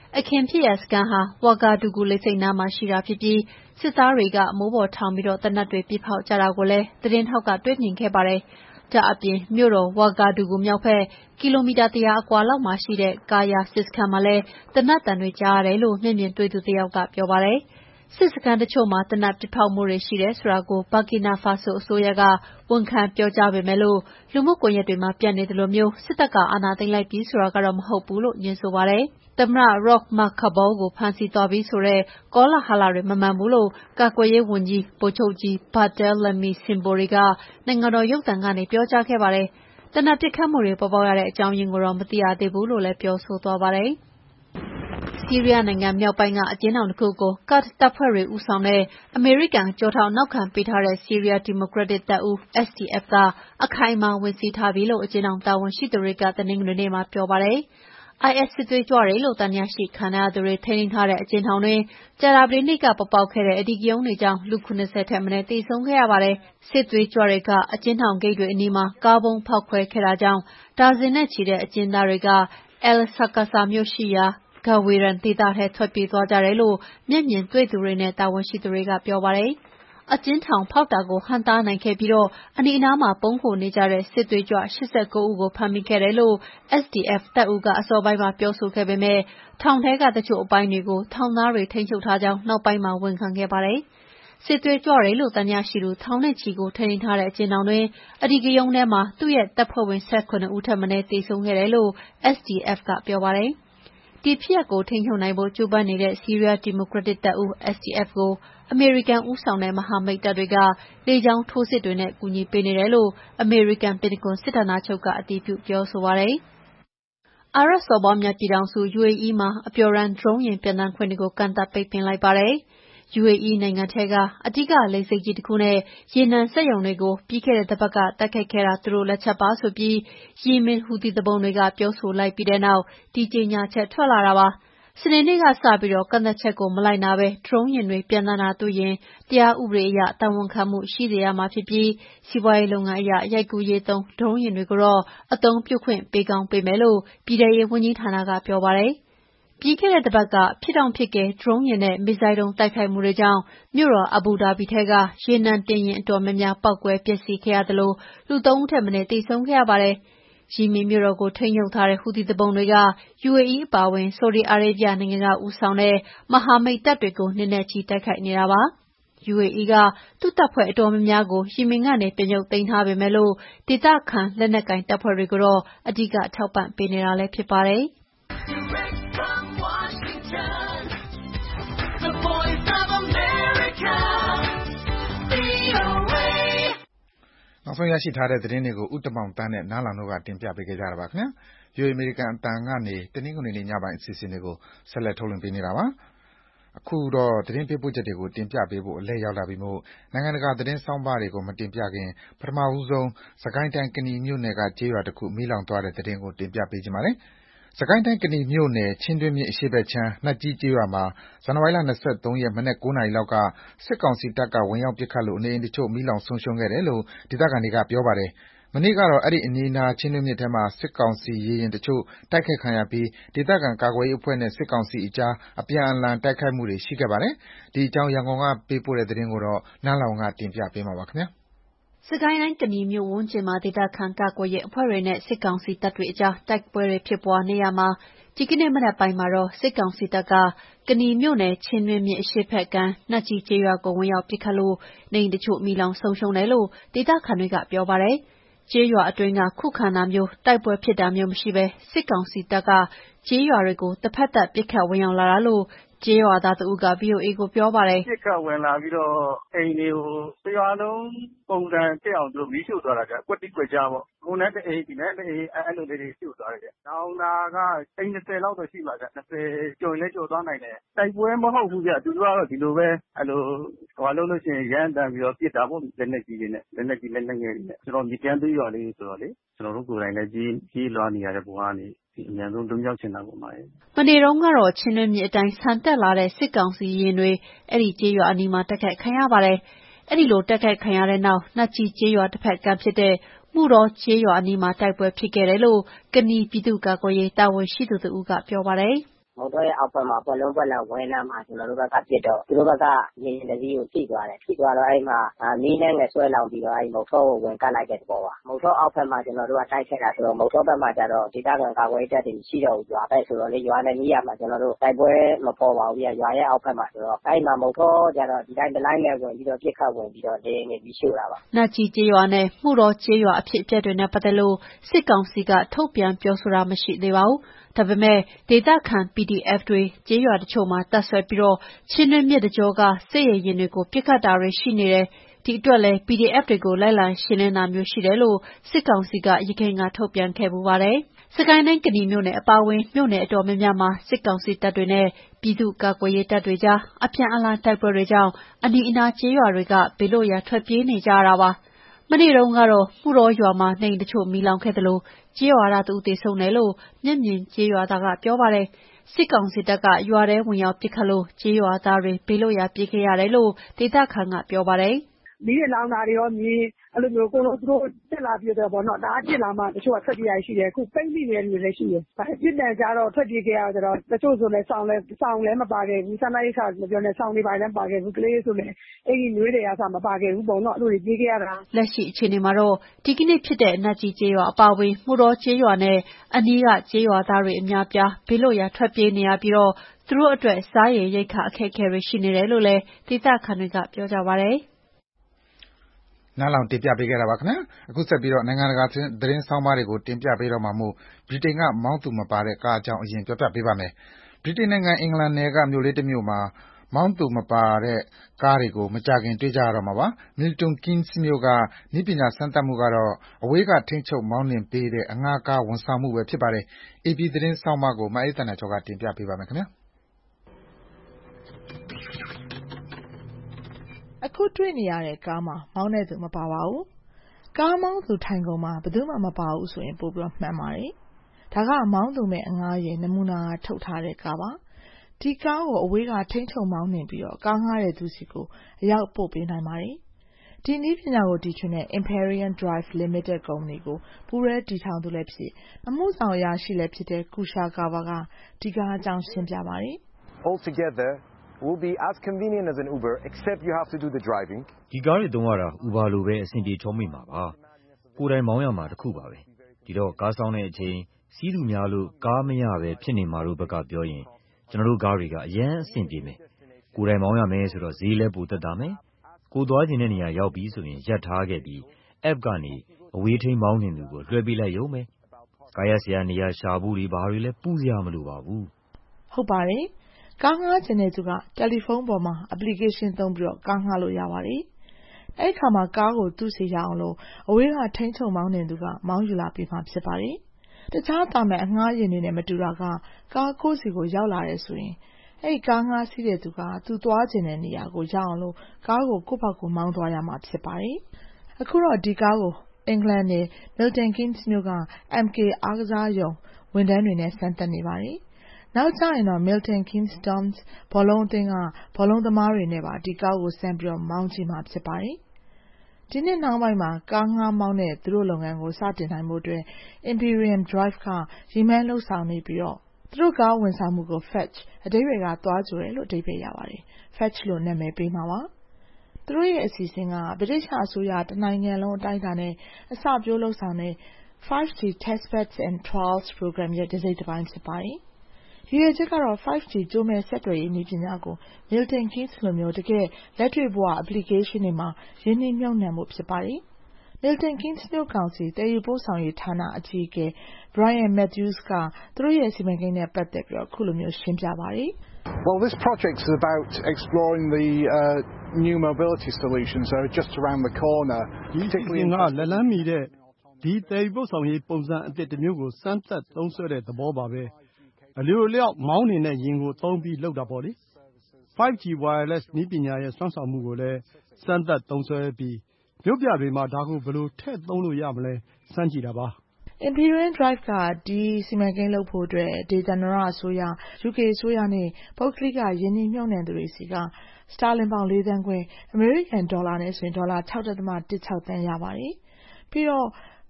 အခင်းဖြစ်ရာစခန်းဟာဝါကာဒူဂူလေဆိပ်နားမှာရှိတာဖြစ်ပြီးစစ်သားတွေကမိုးပေါ်ထောင်ပြီးသေနတ်တွေပစ်ဖောက်ကြတာကိုလည်းသတင်းထောက်ကတွေ့မြင်ခဲ့ပါတယ်။ဒါအပြင်မြို့တော်ဝါကာဒူဂူမြောက်ဘက်ကီလိုမီတာ100အကွာလောက်မှာရှိတဲ့ကာယာစစ်စခန်းမှာလည်းသေနတ်သံတွေကြားရတယ်လို့မျက်မြင်တွေ့သူတစ်ယောက်ကပြောပါတယ်။စစ်စခန်းတချို့မှာသေနတ်ပစ်ဖောက်မှုတွေရှိတယ်ဆိုတာကိုဘာကီနာဖာဆိုအစိုးရကဝန်ခံပြောကြားပေမဲ့လူမှုကွန်ရက်တွေမှာပြန့်နေသလိုမျိုးစစ်တပ်ကအာဏာသိမ်းလိုက်ပြီဆိုတာကတော့မဟုတ်ဘူးလို့ညွှန်ဆိုပါတယ်။သမ္မတ Roch Marc Kabore ကိုဖမ်းဆီးသွားပြီဆိုတဲ့ကောလာဟလတွေမမှန်ဘူးလို့ကာကွယ်ရေးဝန်ကြီးဗိုလ်ချုပ်ကြီး Barthelemy Simbori ကနိုင်ငံတော်ရုပ်သံကနေပြောကြားခဲ့ပါတယ်။သေနတ်ပစ်ခတ်မှုတွေပေါ်ပေါက်ရတဲ့အကြောင်းရင်းကိုတော့မသိရသေးဘူးလို့လည်းပြောဆိုသွားပါတယ်။ဆီးရီးယားနိုင်ငံမြောက်ပိုင်းကအကျဉ်းထောင်တစ်ခုကိုကာ့ဒ်တပ်ဖွဲ့တွေဦးဆောင်တဲ့အမေရိကန်ကျောထောက်နောက်ခံပေးထားတဲ့ဆီးရီးယားဒီမိုကရက်တစ်တပ်ဦး SDF ကအခိုင်အမာဝင်စီးထားပြီလို့အကျဉ်းထောင်တာဝန်ရှိသူတွေကတနင်္ဂနွေနေ့မှာပြောပါတယ်။ IS စစ်သွေးကြွတွေလို့သံသယရှိခံရသူတွေထိန်းသိမ်းထားတဲ့အကျဉ်းထောင်တွင်ကြာသပတေးနေ့ကပေါ်ပေါက်ခဲ့တဲ့အဓိကရုဏ်းတွေကြောင့်လူ70ထက်မနည်းသေဆုံးခဲ့ရပါတယ်။စစ်သွေးကြွတွေကအကျဉ်းထောင်ဂိတ်တွေအနီးမှာကားဗုံးဖောက်ခွဲခဲ့တာကြောင့်ဒါဇင်နဲ့ချီတဲ့အကျဉ်းသားတွေက al-Aqsa မြို့ရှိရာGawiran ဒေသထဲထွက်ပြေးသွားကြတယ်လို့မျက်မြင်တွေ့သူတွေနဲ့တာဝန်ရှိသူတွေကပြောပါတယ်။အကျဉ်းထောင်ဖောက်တာကိုဟန့်တားနိုင်ခဲ့ပြီးအနီးအနားမှာပုန်းခိုနေကြတဲ့စစ်သွေးကြွ89ဦးကိုဖမ်းမိခဲ့တယ်လို့ SDF တပ်ဦးကအစောပိုင်းမှာပြောဆိုခဲ့ပေမဲ့ထောင်ထဲကတချို့အပိုင်းတွေကိုထောင်သားတွေထိန်းချုပ်ထားကြောင်းနောက်ပိုင်းမှာဝန်ခံခဲ့ပါတယ်။စစ်သွေးကြွတွေလို့သံသယရှိသူထောင်နဲ့ချီကိုထိန်းသိမ်းထားတဲ့အကျဉ်းထောင်တွင်အဓိကရုဏ်းထဲမှာသူ့ရဲ့တပ်ဖွဲ့ဝင်18ဦးထက်မနည်းသေဆုံးခဲ့တယ်လို့ SDF ကပြောပါတယ်။ဒီဖြစ်ရပ်ကိုထိန်းချုပ်နိုင်ဖို့ကြိုးပမ်းနေတဲ့ဆီးရီးယားဒီမိုကရက်တစ်တပ်ဦး SDF ကိုအမေရိကန်ဦးဆောင်တဲ့မဟာမိတ်တပ်တွေကလေကြောင်းထိုးစစ်တွေနဲ့ကူညီပေးနေတယ်လို့အမေရိကန်ပင်တဂွန်စစ်ဌာနချုပ်ကအတည်ပြုပြောဆိုပါတယ်။အာရပ်စော်ဘွားများပြည်ထောင်စု UAE မှာအပျော်တမ်းဒရုန်းယာဉ်ပျံသန်းခွင့်တွေကိုကန့်သတ်ပိတ်ပင်လိုက်ပါတယ်။ UAE နိုင်ငံထဲကအဓိကလေဆိပ်ကြီးတစ်ခုနဲ့ရေနံစက်ရုံတွေကိုပြီးခဲ့တဲ့တပတ်ကတိုက်ခိုက်ခဲ့တာသူတို့လက်ချက်ပါဆိုပြီးယီမင်ဟူသီသူပုန်တွေကပြောဆိုလိုက်ပြီးတဲ့နောက်ဒီကြေညာချက်ထွက်လာတာပါ။စနေနေ့ကစပြီးကန့်သတ်ချက်ကိုမလိုက်နာဘဲဒရုန်းယာဉ်တွေပျံသန်းတာတွေ့ရင်တရားဥပဒေအရတာဝန်ခံမှုရှိစေရမှာဖြစ်ပြီးစီးပွားရေးလုပ်ငန်းအရရိုက်ကူးရေးသုံးဒရုန်းယာဉ်တွေကိုတော့အသုံးပြုခွင့်ပေးကောင်းပေးမယ်လို့ပြည်ထရေးဝန်ကြီးဌာနကပြောပါတယ်။ပြီးခဲ့တဲ့တပတ်ကဖြစ်တောင့်ဖြစ်ကယ်ဒရုန်းယာဉ်နဲ့မစ်ဇိုင်းဒုံးတိုက်ခိုက်မှုတွေကြောင့်မြို့တော်အဘူဒါဘီထဲကရေနံတင်ယာဉ်အတော်များများပေါက်ကွဲပျက်စီးခဲ့ရသလိုလူ3ဦးထက်မနည်းသေဆုံးခဲ့ရပါတယ်။ယီမင်မြို့တော်ကိုထိန်းချုပ်ထားတဲ့ဟူသီသူပုန်တွေက UAE အပါအဝင်ဆော်ဒီအာရေဗျနိုင်ငံကဦးဆောင်တဲ့မဟာမိတ်တပ်တွေကိုနှစ်နဲ့ချီတိုက်ခိုက်နေတာပါ။ UAE ကသူ့တပ်ဖွဲ့အတော်များများကိုယီမင်ကနေပြန်ရုပ်သိမ်းထားပေမဲ့ဒေသခံလက်နက်ကိုင်တပ်ဖွဲ့တွေကိုတော့အဓိကထောက်ပံ့ပေးနေတာလည်းဖြစ်ပါတယ်။နောက်ဆုံးရရှိထားတဲ့သတင်းတွေကိုဦးတမောင်သန်းနဲ့နားလောင်တို့ကတင်ပြပေးခဲ့ကြတာပါခင်ဗျာ။ VOA အမေရိကန်အသံကနေတနင်္ဂနွေနေ့ညပိုင်းအစီအစဉ်တွေကိုဆက်လက်ထုတ်လွှင့်ပေးနေတာပါ။အခုတော့သတင်းပေးပို့ချက်တွေကိုတင်ပြပေးဖို့အလှည့်ရောက်လာပြီမို့နိုင်ငံတကာသတင်းဆောင်းပါးတွေကိုမတင်ပြခင်ပထမဆုံးစစ်ကိုင်းတိုင်းကနီမြို့နယ်ကကျေးရွာတစ်ခုမီးလောင်သွားတဲ့သတင်းကိုတင်ပြပေးချင်ပါတယ်။စစ်ကိုင်းတိုင်းကနီမြို့နယ်ချင်းတွင်းမြစ်အရှေ့ဘက်ခြမ်းနတ်ကြီးကျေးရွာမှာဇန်နဝါရီလ23ရက်မနက်9:00နာရီလောက်ကစစ်ကောင်စီတပ်ကဝင်ရောက်ပစ်ခတ်လို့နေအိမ်တချို့မီးလောင်ဆုံးရှုံးခဲ့တယ်လို့ဒေသခံတွေကပြောပါတယ်။မနေ့ကတော့အဲဒီအနီးနားချင်းတွင်းမြစ်ထဲမှာစစ်ကောင်စီရေယာဉ်တချို့တိုက်ခိုက်ခံရပြီးဒေသခံကာကွယ်ရေးအဖွဲ့နဲ့စစ်ကောင်စီအကြားအပြန်အလှန်တိုက်ခိုက်မှုတွေရှိခဲ့ပါတယ်။ဒီအကြောင်းရန်ကုန်ကပေးပို့တဲ့သတင်းကိုနန်းလောင်ဝ်ကတင်ပြပေးထားပါတယ်။စစ်ကိုင်းတိုင်းကနီမြို့ဝန်းကျင်မှာဒေသခံကာကွယ်ရေးအဖွဲ့တွေနဲ့စစ်ကောင်စီတပ်တွေအကြားတိုက်ပွဲတွေဖြစ်ပွားနေရာမှာဒီကနေ့မနက်ပိုင်းမှာတော့စစ်ကောင်စီတပ်ကကနီမြို့နယ်ချင်းတွင်းမြစ်အရှေ့ဘက်ကမ်းနတ်ကြီးကျေးရွာကိုဝင်ရောက်ပစ်ခတ်လို့နေအိမ်တချို့မီးလောင်ဆုံးရှုံးတယ်လို့ဒေသခံတွေကပြောပါတယ်။ကျေးရွာအတွင်းကခုခံတာမျိုးတိုက်ပွဲဖြစ်တာမျိုးမရှိဘဲစစ်ကောင်စီတပ်ကကျေးရွာတွေကိုတဖက်သက်ပစ်ခတ်ဝင်ရောက်လာတာလို့ကျေးရွာသားတဦးက VOA ကိုပြောပါတယ်။ပစ်ခတ်ဝင်လာပြီးတော့အိမ်တွေကိုတရွာလုံးပုံစံတက်အောင်သူတို့မီးရှို့သွားတာကွက်တိကွက်ကြားပေါ့။ဟိုနဲ့တအိမ်ဒီနဲ့တအိမ်အဲ့လိုလေးတွေရှို့သွားတယ်။နောင်တာကအိမ်20လောက်တော့ရှိပါ20ကျော်လည်းကျော်သွားနိုင်တယ်။တိုက်ပွဲမဟုတ်ဘူးဗျ။သူတို့ကတော့ဒီလိုပဲအဲ့လိုဟိုလို့ရှိရင်ရမ်းတမ်းပြီးတော့ပစ်တာပေါ့လက်နက်ကြီးတွေနဲ့လက်နက်ကြီးလက်နက်ငယ်တွေနဲ့ကျွန်တော်မြေတန်းသွေးရွာလေးဆိုတော့လေကျွန်တော်တို့ကိုယ်တိုင်လည်းကြီးလွားနေရတဲ့ဘဝကနေအများဆုံးလွတ်မြောက်ချင်တာပေါ့မနေ့တုန်းကတော့ချင်းတွင်းမြစ်အတိုင်းဆန်တက်လာတဲ့စစ်ကောင်စီရင်တွေအဲ့ဒီကျေးရွာအနီးမှာတိုက်ခိုက်ခံရပါတယ်။အဲ့ဒီလိုတိုက်ခိုက်ခံရတဲ့နောက်နတ်ကြီးကျေးရွာတစ်ဖက်ကမ်းဖြစ်တဲ့မှုတော်ကျေးရွာအနီးမှာတိုက်ပွဲဖြစ်ခဲ့တယ်လို့ကနီပြည်သူ့ကာကွယ်ရေးတာဝန်ရှိသူတို့ကပြောပါတယ်။မုတ်တော်ရဲ့အောက်ဘက်မှာပွက်လုံးပွက်လန်ဝဲနာမှာကျွန်တော်တို့ဘက်ကပြစ်တော့သူတို့ဘက်ကရေရင်တစည်းကိုထိသွားတယ်ထိသွားတော့အဲ့မှာမီးနဲ့ငဆွဲလောင်ပြီးတော့အဲ့မုတ်တော်ကိုဝင်ကတ်လိုက်တဲ့သဘောပါမုတ်တော်အောက်ဘက်မှာကျွန်တော်တို့ကတိုက်ခဲ့တာဆိုတော့မုတ်တော်ဘက်မှာကျတော့ဒေသခံကာကွယ်တပ်တွေရှိတော့ရွာဘက်ဆိုတော့လေရွာနဲ့နီးရမှာကျွန်တော်တို့တိုက်ပွဲမပေါ်ပါဘူးရွာရဲ့အောက်ဘက်မှာဆိုတော့အဲ့မှာမုတ်တော်ကျတော့ဒီတိုင်းတလိုင်းနဲ့ဝင်ပြီးတော့ပြစ်ခတ်ဝင်ပြီးတော့လေနေပြီးရှို့တာပါနတ်ကြီးကျေးရွာနဲ့မှုတော်ကျေးရွာအဖြစ်အပျက်တွေနဲ့ပတ်သက်လို့စစ်ကောင်စီကထုတ်ပြန်ပြောဆိုတာမရှိသေးပါဘူးဒါပေမဲ့ဒေသခံ PDF တွေကျေးရွာတချို့မှာတပ်ဆွဲပြီးတော့ချင်းတွင်းမြစ်တကြောကစစ်ရေရင်တွေကိုပြစ်ခတ်တာတွေရှိနေတယ်ဒီအတွက်လည်း PDF တွေကိုလိုက်လံရှင်းလင်းတာမျိုးရှိတယ်လို့စစ်ကောင်စီကရခိုင်ကထုတ်ပြန်ခဲ့ပူပါတယ်။စကိုင်းတိုင်းကဏီမြို့နယ်အပါအဝင်မြို့နယ်အတော်များများမှာစစ်ကောင်စီတပ်တွေနဲ့ပြည်သူ့ကာကွယ်ရေးတပ်တွေကြားအပြန်အလှန်တိုက်ပွဲတွေကြောင့်အနီးအနားကျေးရွာတွေကဘေးလွတ်ရာထွက်ပြေးနေကြရတာပါ။မနေ့တုန်းကတော့မှုတော်ရွာမှာနေအိမ်တချို့မီးလောင်ခဲ့တယ်လို့ကျေးရွာသားတို့သေဆုံးတယ်လို့မျက်မြင်ကျေးရွာသားကပြောပါတယ်။စစ်ကောင်စီတပ်ကရွာထဲဝင်ရောက်ပစ်ခတ်လို့ကျေးရွာသားတွေဘေးလွတ်ရာပြေးခဲ့ရတယ်လို့ဒေသခံကပြောပါတယ်။မီးလောင်တာတွေရောမြေအဲ့လိုမျိုးကိုလိုသူတို့တက်လာပြီးတော့ဗောနော်ဒါအပြစ်လာမှတချို့ကထွက်ပြေးရရှိတယ်အခုပိတ်မိနေတဲ့လူတွေလည်းရှိတယ်ဒါအပြစ်တန်ကြတော့ထွက်ပြေးခဲ့ရတော့တချို့ဆိုလည်းစောင်းလည်းမပါခဲ့ဘူးဆန္ဒရိက္ခာမပြောနဲ့စောင်းတွေပါလည်းပါခဲ့ဘူးကလေးဆိုလည်းအဲ့ဒီနွေးတွေအစားမပါခဲ့ဘူးပေါ့နော်အဲ့လိုတွေပြေးခဲ့ရတာလက်ရှိအခြေအနေမှာတော့ဒီကနေ့ဖြစ်တဲ့အနက်ကြီးကျေးရွာအပါအဝင်မှုတော်ကျေးရွာနဲ့အနီးကကျေးရွာသားတွေအများပြားဘေးလွတ်ရာထွက်ပြေးနေရပြီးတော့သူတို့အတွက်စားရည်ရိက္ခာအခက်အခဲတွေရှိနေတယ်လို့လည်းဒေသခံတွေကပြောကြပါတယ်နားလောင်တင်ပြပေးခဲ့တာပါခင်ဗျာအခုဆက်ပြီးတော့နိုင်ငံတကာသတင်းဆောင်းပါးတွေကိုတင်ပြပေးတော့မှာမို့ဗြိတိန်ကမောင်းသူမပါတဲ့ကားအကြောင်းအရင်ပြောပြပေးပါမယ်ဗြိတိန်နိုင်ငံအင်္ဂလန်နယ်ကမြို့လေးတစ်မြို့မှာမောင်းသူမပါတဲ့ကားတွေကိုမကြခင်တွေ့ကြရတော့မှာပါ Milton Keynes မြို့ကဤပညာစမ်းသပ်မှုကတော့အဝေးကထိန်းချုပ်မောင်းနှင်ပေးတဲ့အငှားကားဝန်ဆောင်မှုပဲဖြစ်ပါတယ် AP သတင်းဆောင်းပါးကိုမအေးသန္တာကျော်ကတင်ပြပေးပါမယ်ခင်ဗျာအခုတွေ့နေရတဲ့ကားမှာမောင်းတဲ့သူမပါပါဘူး။ကားမောင်းသူထိုင်ကုန်မှာဘယ်သူမှမပါဘူးဆိုရင်ပို့ပြီးမှန်ပါတယ်။ဒါကမောင်းသူမဲ့အငှားရဲ့နမူနာထုတ်ထားတဲ့ကားပါ။ဒီကားကိုအဝေးကထိန်းချုပ်မောင်းနှင်ပြီးတော့ကားငှားတဲ့သူစီကိုအရောက်ပို့ပေးနိုင်ပါတယ်။ဒီနည်းပညာကိုတီထွင်တဲ့ Imperial Drive Limited ကုမ္ပဏီကိုပူးရဲတည်ထောင်သူလည်းဖြစ်အမှုဆောင်အရာရှိလည်းဖြစ်တဲ့ကူရှာကာဘာကဒီကားအကြောင်းရှင်းပြပါတယ်။ Altogether will be as convenient as an Uber except you have to do the driving ဒီကားတွေသုံးရတာ Uber လိုပဲအဆင်ပြေချောမိမှာပါကိုယ်တိုင်မောင်းရမှာတခုပါပဲဒီတော့ကားဆောင်တဲ့အချိန်စီးသူများလို့ကားမရပဲဖြစ်နေမှာတို့ဘက်ကပြောရင်ကျွန်တော်တို့ကားတွေကအရန်အဆင်ပြေမယ်ကိုယ်တိုင်မောင်းရမယ်ဆိုတော့ဈေးလည်းပိုသက်သာမယ်ကိုသွားခြင်းတဲ့နေရာရောက်ပြီဆိုရင်ရပ်ထားခဲ့ပြီး app ကနေအဝေးထိန်းမောင်းနေသူကိုလွှဲပေးလိုက်ရုံပဲကားရစရာနေရာရှာဖို့တွေဘာတွေလဲပူစရာမလိုပါဘူးဟုတ်ပါတယ်ကားငှားခြင်းတဲ့သူကတယ်လီဖုန်းပေါ်မှာ application သုံးပြီးတော့ကားငှားလို့ရပါတယ်။အဲ့ခါမှာကားကိုသူ့စီရအောင်လို့အဝေးကထိန်းချုပ်မောင်းနေသူကမောင်းယူလာပြီးမှဖြစ်ပါတယ်။တခြားတာမဲ့အငှားရင်တွေနဲ့မတူတာကကားကိုယ်စီကိုရောက်လာတယ်ဆိုရင်အဲ့ကားငှားစီးတဲ့သူကသူသွားခြင်းတဲ့နေရာကိုရောက်အောင်လို့ကားကိုကိုယ့်ဘက်ကိုမောင်းသွားရမှာဖြစ်ပါတယ်။အခုတော့ဒီကားကိုအင်္ဂလန်နယ် Milton Keynes မြို့က MK အားကစားရုံဝန်ထမ်းတွေနဲ့စမ်းသပ်နေပါတယ်။နောက်ကျရင်တော့ Milton Keynes Dons ဘောလုံးအသင်းကဘောလုံးသမားတွေနဲ့ပါဒီကားကိုစမ်းပြီးတော့မောင်းကြည့်မှာဖြစ်ပါတယ်။ဒီနှစ်နောက်ပိုင်းမှာကားငှားမောင်းတဲ့သူတို့လုပ်ငန်းကိုစတင်နိုင်ဖို့အတွက် Imperial Drive ကရည်မှန်းလှုပ်ဆောင်နေပြီးတော့သူတို့ကားဝန်ဆောင်မှုကို Fetch အဓိပ္ပာယ်ကသွားကြိုတယ်လို့အဓိပ္ပာယ်ရပါတယ်။ Fetch လို့နာမည်ပေးမှာပါ။သူတို့ရဲ့အစီအစဉ်ကဗြိတိသျှအစိုးရတနိုင်ငံလုံးအတိုင်းအတာနဲ့အစပျိုးလှုပ်ဆောင်တဲ့ 5G Testbeds and Trials Program ရဲ့တစ်စိတ်တစ်ပိုင်းဖြစ်ပါတယ်။ရည်ရွယ်ချက်ကတော့ 5G ကြိုးမဲ့ဆက်သွယ်ရေးနည်းပညာကို Milton Keynes လိုမျိုးတကယ်လက်တွေ့ဘဝ application တွေမှာရင်းနှီးမြှုပ်နှံမှုဖြစ်ပါတယ်။ Milton Keynes မြို့ကောင်စီတည်ယူပို့ဆောင်ရေးဌာနအကြီးအကဲ Brian Matthews ကသူတို့ရဲ့စီမံကိန်းနဲ့ပတ်သက်ပြီးတော့အခုလိုမျိုးရှင်းပြပါတယ်။ Well, this project is about exploring the new mobility solutions that are just around the corner. ဒီအစီအစဉ်ကလက်လန်းမီတဲ့ဒီတည်ယူပို့ဆောင်ရေးပုံစံအသစ်တစ်မျိုးကိုစမ်းသပ်သုံးစွဲတဲ့သဘောပါပဲအလျော်လျောက်မောင်းနေတဲ့ယင်ကိုသုံးပြီးလုပ်တာပေါ့လေ 5G wireless နည်းပညာရဲ့စွမ်းဆောင်မှုကိုလည်းစမ်းသပ်သုံးစွဲပြီးမြို့ပြတွေမှာဒါကိုဘယ်လိုထည့်သုံးလို့ရမလဲစမ်းကြည့်တာပါ Imperial Drive ကဒီစီမံကိန်းလုပ်ဖို့အတွက်ဒေသန္တရအစိုးရ UK အစိုးရနဲ့ပုဂ္ဂလိကယင်းနှိမ့်မြှုပ်နှံသူတွေစီကစတာလင်ပေါင်4သန်းခွဲအမေရိကန်ဒေါ်လာနဲ့ဆိုရင်ဒေါ်လာ 6.16 သန်းရပါတယ်။ပြီးတော့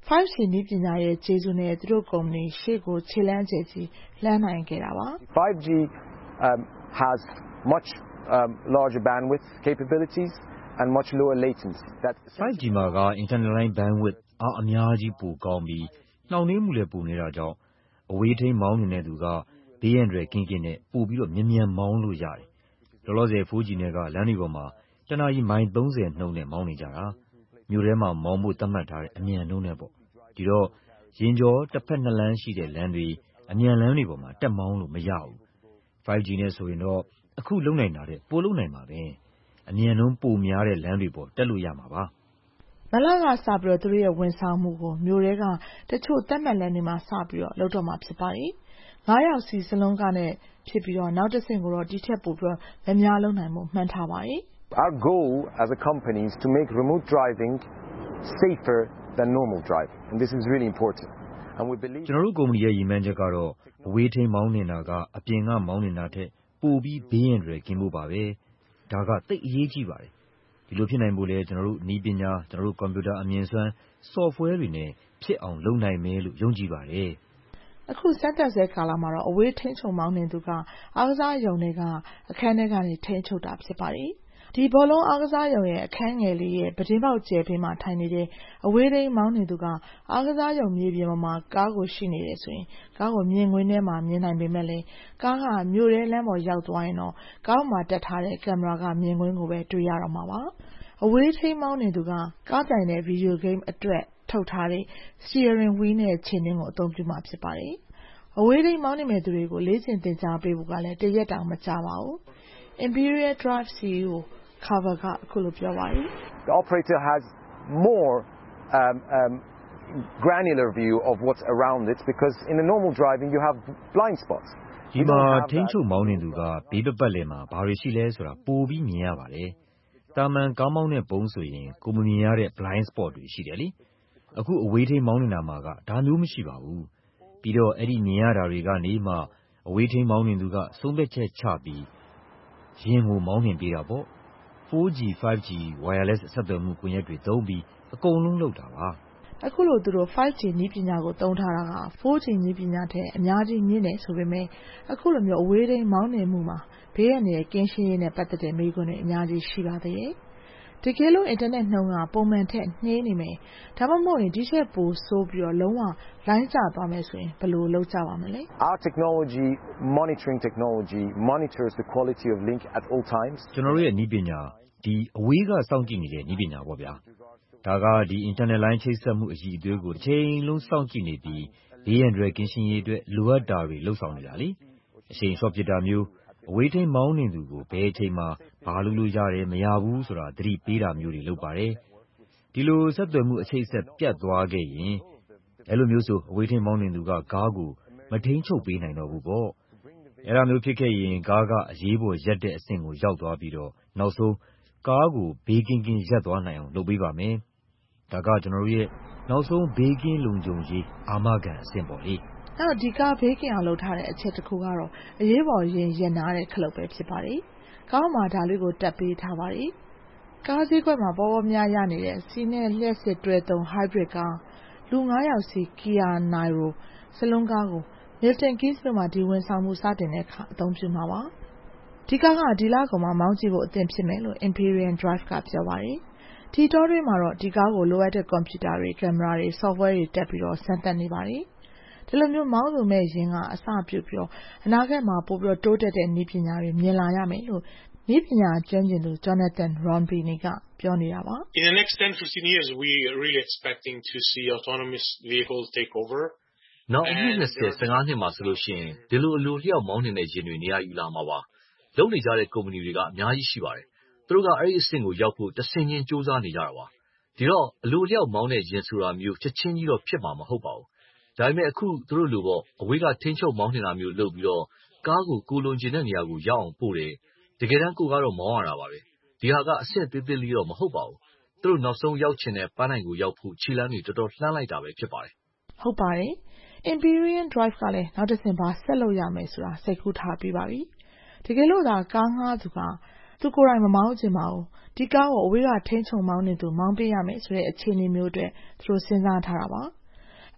5G နည်းပညာရဲ့ကျေးဇူးနဲ့သူတို့ကုမ္ပဏီရှေ့ကိုခြေလှမ်းအကျယ်ကြီးလှမ်းနိုင်ခဲ့တာပါ။ 5G has much larger bandwidth capabilities and much lower latency. 5G မှာက internet line bandwidth အားအများကြီးပိုကောင်းပြီးနှောင့်နှေးမှုလည်းပိုနေတာကြောင့်အဝေးထိန်းမောင်းနေတဲ့သူကဘေးအန္တရာယ်ကင်းကင်းနဲ့ပိုပြီးတော့မြန်မောင်းလို့ရတယ်။လောလောဆယ် 4G နဲ့ကလမ်းတွေပေါ်မှာတနာရီမိုင်30နှုန်းနဲ့မောင်းနေကြတာ။မြို့ထဲမှာမောင်းဖို့သတ်မှတ်ထားတဲ့အမြန်နှုန်းနဲ့ပေါ့။ဒီတော့ယာဉ်ကျော်တစ်ဖက်နှစ်လမ်းရှိတဲ့လမ်းတွေအမြန်လမ်းတွေပေါ်မှာတက်မောင်းလို့မရဘူး။ 5G နဲ့ဆိုရင်တော့အခုလုံနိုင်တာတဲ့ပိုလုံနိုင်မှာပဲ။အမြန်နှုန်းပိုများတဲ့လမ်းတွေပေါ်တက်လို့ရမှာပါ။မလကစပြီးသူတို့ရဲ့ဝန်ဆောင်မှုကိုမြို့ထဲကတချို့သတ်မှတ်လမ်းတွေမှာစပြီးလုပ်တော့မှာဖြစ်ပါတယ်။9ယောက်စီစလုံးကနဲ့ဖြစ်ပြီးနောက်တစ်ဆင့်ကိုတော့ဒီထက်ပိုပြီးများလုပ်နိုင်မှုမှန်းထားပါတယ်။ Our goal as a company is to make remote driving safer than normal driving and this is really important. And we believe ကျွန်တော်တို့ကုမ္ပဏီရဲ့ရည်မှန်းချက်ကတော့အဝေးထိန်းမောင်းနေတာကအပြင်ကမောင်းနေတာထက်ပိုပြီးဘေးအန္တရာယ်ကင်းဖို့ပါပဲ။ဒါကသိပ်အရေးကြီးပါတယ်။ဒီလိုဖြစ်နိုင်ဖို့လဲကျွန်တော်တို့နည်းပညာကျွန်တော်တို့ကွန်ပျူတာအမြင်စွမ်း software တွေနဲ့ဖြစ်အောင်လုပ်နိုင်မယ်လို့ယုံကြည်ပါတယ်။အခုစက်တက်ဆဲကာလမှာတော့အဝေးထိန်းချုပ်မောင်းနေသူကအားကစားရုံတွေကအခန်းထဲကနေထိန်းချုပ်တာဖြစ်ပါတယ်။ဒီဘောလုံးအားကစားရုံရဲ့အခန်းငယ်လေးရဲ့ပတင်းပေါက်ကျယ်ဘေးမှာထိုင်နေတဲ့အဝေးထိန်းမောင်းနေသူကအားကစားရုံမြေပြင်ပေါ်မှာကားကိုရှိနေတယ်ဆိုရင်ကားကိုမြင်ကွင်းထဲမှာမြင်နိုင်ပေမဲ့လည်းကားကမြို့ထဲလမ်းပေါ်ရောက်သွားရင်တော့ကားမှာတက်ထားတဲ့ကင်မရာကမြင်ကွင်းကိုပဲတွေ့ရတော့မှာပါ။အဝေးထိန်းမောင်းနေသူကကားတိုင်တဲ့ဗီဒီယိုဂိမ်းအတွက်ထုတ်ထားတဲ့ steering wheel နဲ့ခြေနှင်းကိုအသုံးပြုမှာဖြစ်ပါတယ်။အဝေးထိန်းမောင်းနေမဲ့သူတွေကိုလေ့ကျင့်သင်ကြားပေးဖို့ကလည်းတရက်တောင်မကြာပါဘူး။ Imperial Drive CEO Carver ကအခုလိုပြောပါတယ်။ The operator has more granular view of what's around it because in a normal driving you have blind spots. ဒီမှာထိန်းချုပ်မောင်းနေသူကဘေးပတ်လည်မှာဘာတွေရှိလဲဆိုတာပိုပြီးမြင်ရပါတယ်။တာမန်ကားမောင်းတဲ့ပုံဆိုရင်ကိုမမြင်ရတဲ့ blind spot တွေရှိတယ်လေ။အခုအဝေးထိန်းမောင်းနေတာမှာကဒါမျိုးမရှိပါဘူး။ပြီးတော့အဲ့ဒီမြင်ရတာတွေကနေမှအဝေးထိန်းမောင်းနေသူကဆုံးဖြတ်ချက်ချပြီးယာဉ်ကိုမောင်းနှင်ပေးတာပေါ့။ 4G 5G wireless ဆက်သွယ်မှုကွန်ရက်တွေသုံးပြီးအကုန်လုံးလုပ်တာပါ။အခုလိုသူတို့ 5G နည်းပညာကိုသုံးထားတာက 4G နည်းပညာထက်အများကြီးမြင့်တယ်ဆိုပေမဲ့အခုလိုမျိုးအဝေးထိန်းမောင်းနှင်မှုမှာဘေးအန္တရာယ်ကင်းရှင်းရေးနဲ့ပတ်သက်တဲ့မေးခွန်းတွေအများကြီးရှိပါသေးတယ်။တကယ်လို့အင်တာနက်နှုန်းကပုံမှန်ထက်နှေးနေမယ်ဒါမှမဟုတ်ရင်ဒီထက်ပိုဆိုးပြီးလုံးဝလိုင်းကျသွားမယ်ဆိုရင်ဘယ်လိုလုပ်ကြပါမလဲ Our technology monitoring technology monitors the quality of link at all times. ကျွန်တော်တို့ရဲ့နည်းပညာဒီအဝေးကစောင့်ကြည့်နေတဲ့နည်းပညာပေါ့ဗျာ။ဒါကဒီ internet line ချိတ်ဆက်မှုအကြီးအသေးကိုတစ်ချိန်လုံးစောင့်ကြည့်နေပြီးဘေးအန္တရာယ်ကင်းရှင်းရေးအတွက်လိုအပ်တာတွေလှုပ်ဆောင်နေတာလေ။အချိန်လျှော့ပစ်တာမျိုးအဝေးထိန်းမောင်းနေသူကိုဘယ်အချိန်မှာဘာလုပ်လို့ရတယ်မရဘူးဆိုတာသတိပေးတာမျိုးတွေလုပ်ပါတယ်။ဒီလိုဆက်သွယ်မှုအချိတ်အဆက်ပြတ်သွားခဲ့ရင်အဲ့လိုမျိုးဆိုအဝေးထိန်းမောင်းနေသူကကားကိုမထိန်းချုပ်ပေးနိုင်တော့ဘူးပေါ့။အဲ့လိုမျိုးဖြစ်ခဲ့ရင်ကားကအရေးပေါ်ရပ်တဲ့အဆင့်ကိုရောက်သွားပြီးတော့နောက်ဆုံးကားကိုဘေးကင်းကင်းရပ်သွားနိုင်အောင်လုပ်ပေးပါမယ်။ဒါကကျွန်တော်တို့ရဲ့နောက်ဆုံးဘေးကင်းလုံခြုံရေးအာမခံအဆင့်ပေါ့လေ။အဲ့တော့ဒီကားဘေးကင်းအောင်လုပ်ထားတဲ့အချက်တစ်ခုကတော့အရေးပေါ်ရင်ရပ်နာတဲ့ခလုတ်ပဲဖြစ်ပါတယ်။ကားမှာဒါလေးကိုတက်ပေးထားပါတယ်။ကားဈေးကွက်မှာပေါ်များရနေတဲ့စီနဲ့လျှက်စစ်တွဲသုံး hybrid ကားလူ9ယောက်စီ Kia Niro စလုံးကားကို Milton Keynes မြို့မှာဒီဝန်ဆောင်မှုစတင်တဲ့အခါအသုံးပြုမှာပါ။ဒီကားကဒီလကုန်မှာမောင်းကြည့်ဖို့အသင့်ဖြစ်မယ်လို့ Imperial Drive ကပြောပါတယ်။ဒီတောတွင်းမှာတော့ဒီကားကိုလိုအပ်တဲ့ကွန်ပျူတာတွေကင်မရာတွေ software တွေတက်ပြီးစမ်းသပ်နေပါတယ်။ဒီလိုမျိုးမောင်းသူမဲ့ယာဉ်ကအစပြုပြီးအနာဂတ်မှာပိုပြီးတိုးတက်တဲ့နည်းပညာတွေမြင်လာရမယ်လို့နည်းပညာကျွမ်းကျင်သူ Jonathan Rombini ကပြောနေတာပါ။ In the next 10-15 years we are really expecting to see autonomous vehicles take over. နောက်အနှစ်20-15နှစ်မှာဆိုလို့ရှိရင်ဒီလိုအလိုလျောက်မောင်းနေတဲ့ယာဉ်တွေနေရာယူလာမှာပါ။လုပ်နေကြတဲ့ကုမ္ပဏီတွေကအများကြီးရှိပါတယ်။သူတို့ကအဲ့ဒီအဆင့်ကိုရောက်ဖို့တဆင့်ချင်းစူးစမ်းနေကြတာပါ။ဒီတော့အလိုလျောက်မောင်းတဲ့ယာဉ်ဆိုတာမျိုးချက်ချင်းကြီးတော့ဖြစ်မှာမဟုတ်ပါဘူး။ဒါပေမဲ့အခုသူတို့လိုပေါ့အဝေးကထိန်းချုပ်မောင်းနေတာမျိုးလုပ်ပြီးတော့ကားကိုကိုလွန်ကျင်တဲ့နေရာကိုရောက်အောင်ပို့တယ်။တကယ်တမ်းကိုကတော့မောင်းရတာပါပဲ။ဒီဟာကအဆင့်သေးသေးလေးတော့မဟုတ်ပါဘူး။သူတို့နောက်ဆုံးရောက်ချင်တဲ့ပန်းတိုင်ကိုရောက်ဖို့ခြေလမ်းတွေတော်တော်လှမ်းလိုက်တာပဲဖြစ်ပါတယ်။ဟုတ်ပါတယ်။ Imperial Drive ကလည်းနောက်တစ်ဆင့်ဘာဆက်လုပ်ရမယ်ဆိုတာစိတ်ကူးထားပြီးပါပြီ။တကယ်လို့သာကားငှားသူကသူကိုယ်တိုင်မမောင်းချင်ပါဘူး။ဒီကားကိုအဝေးကထိန်းချုပ်မောင်းနေသူမောင်းပေးရမယ်ဆိုတဲ့အခြေအနေမျိုးအတွက်သူတို့စဉ်းစားထားတာပါ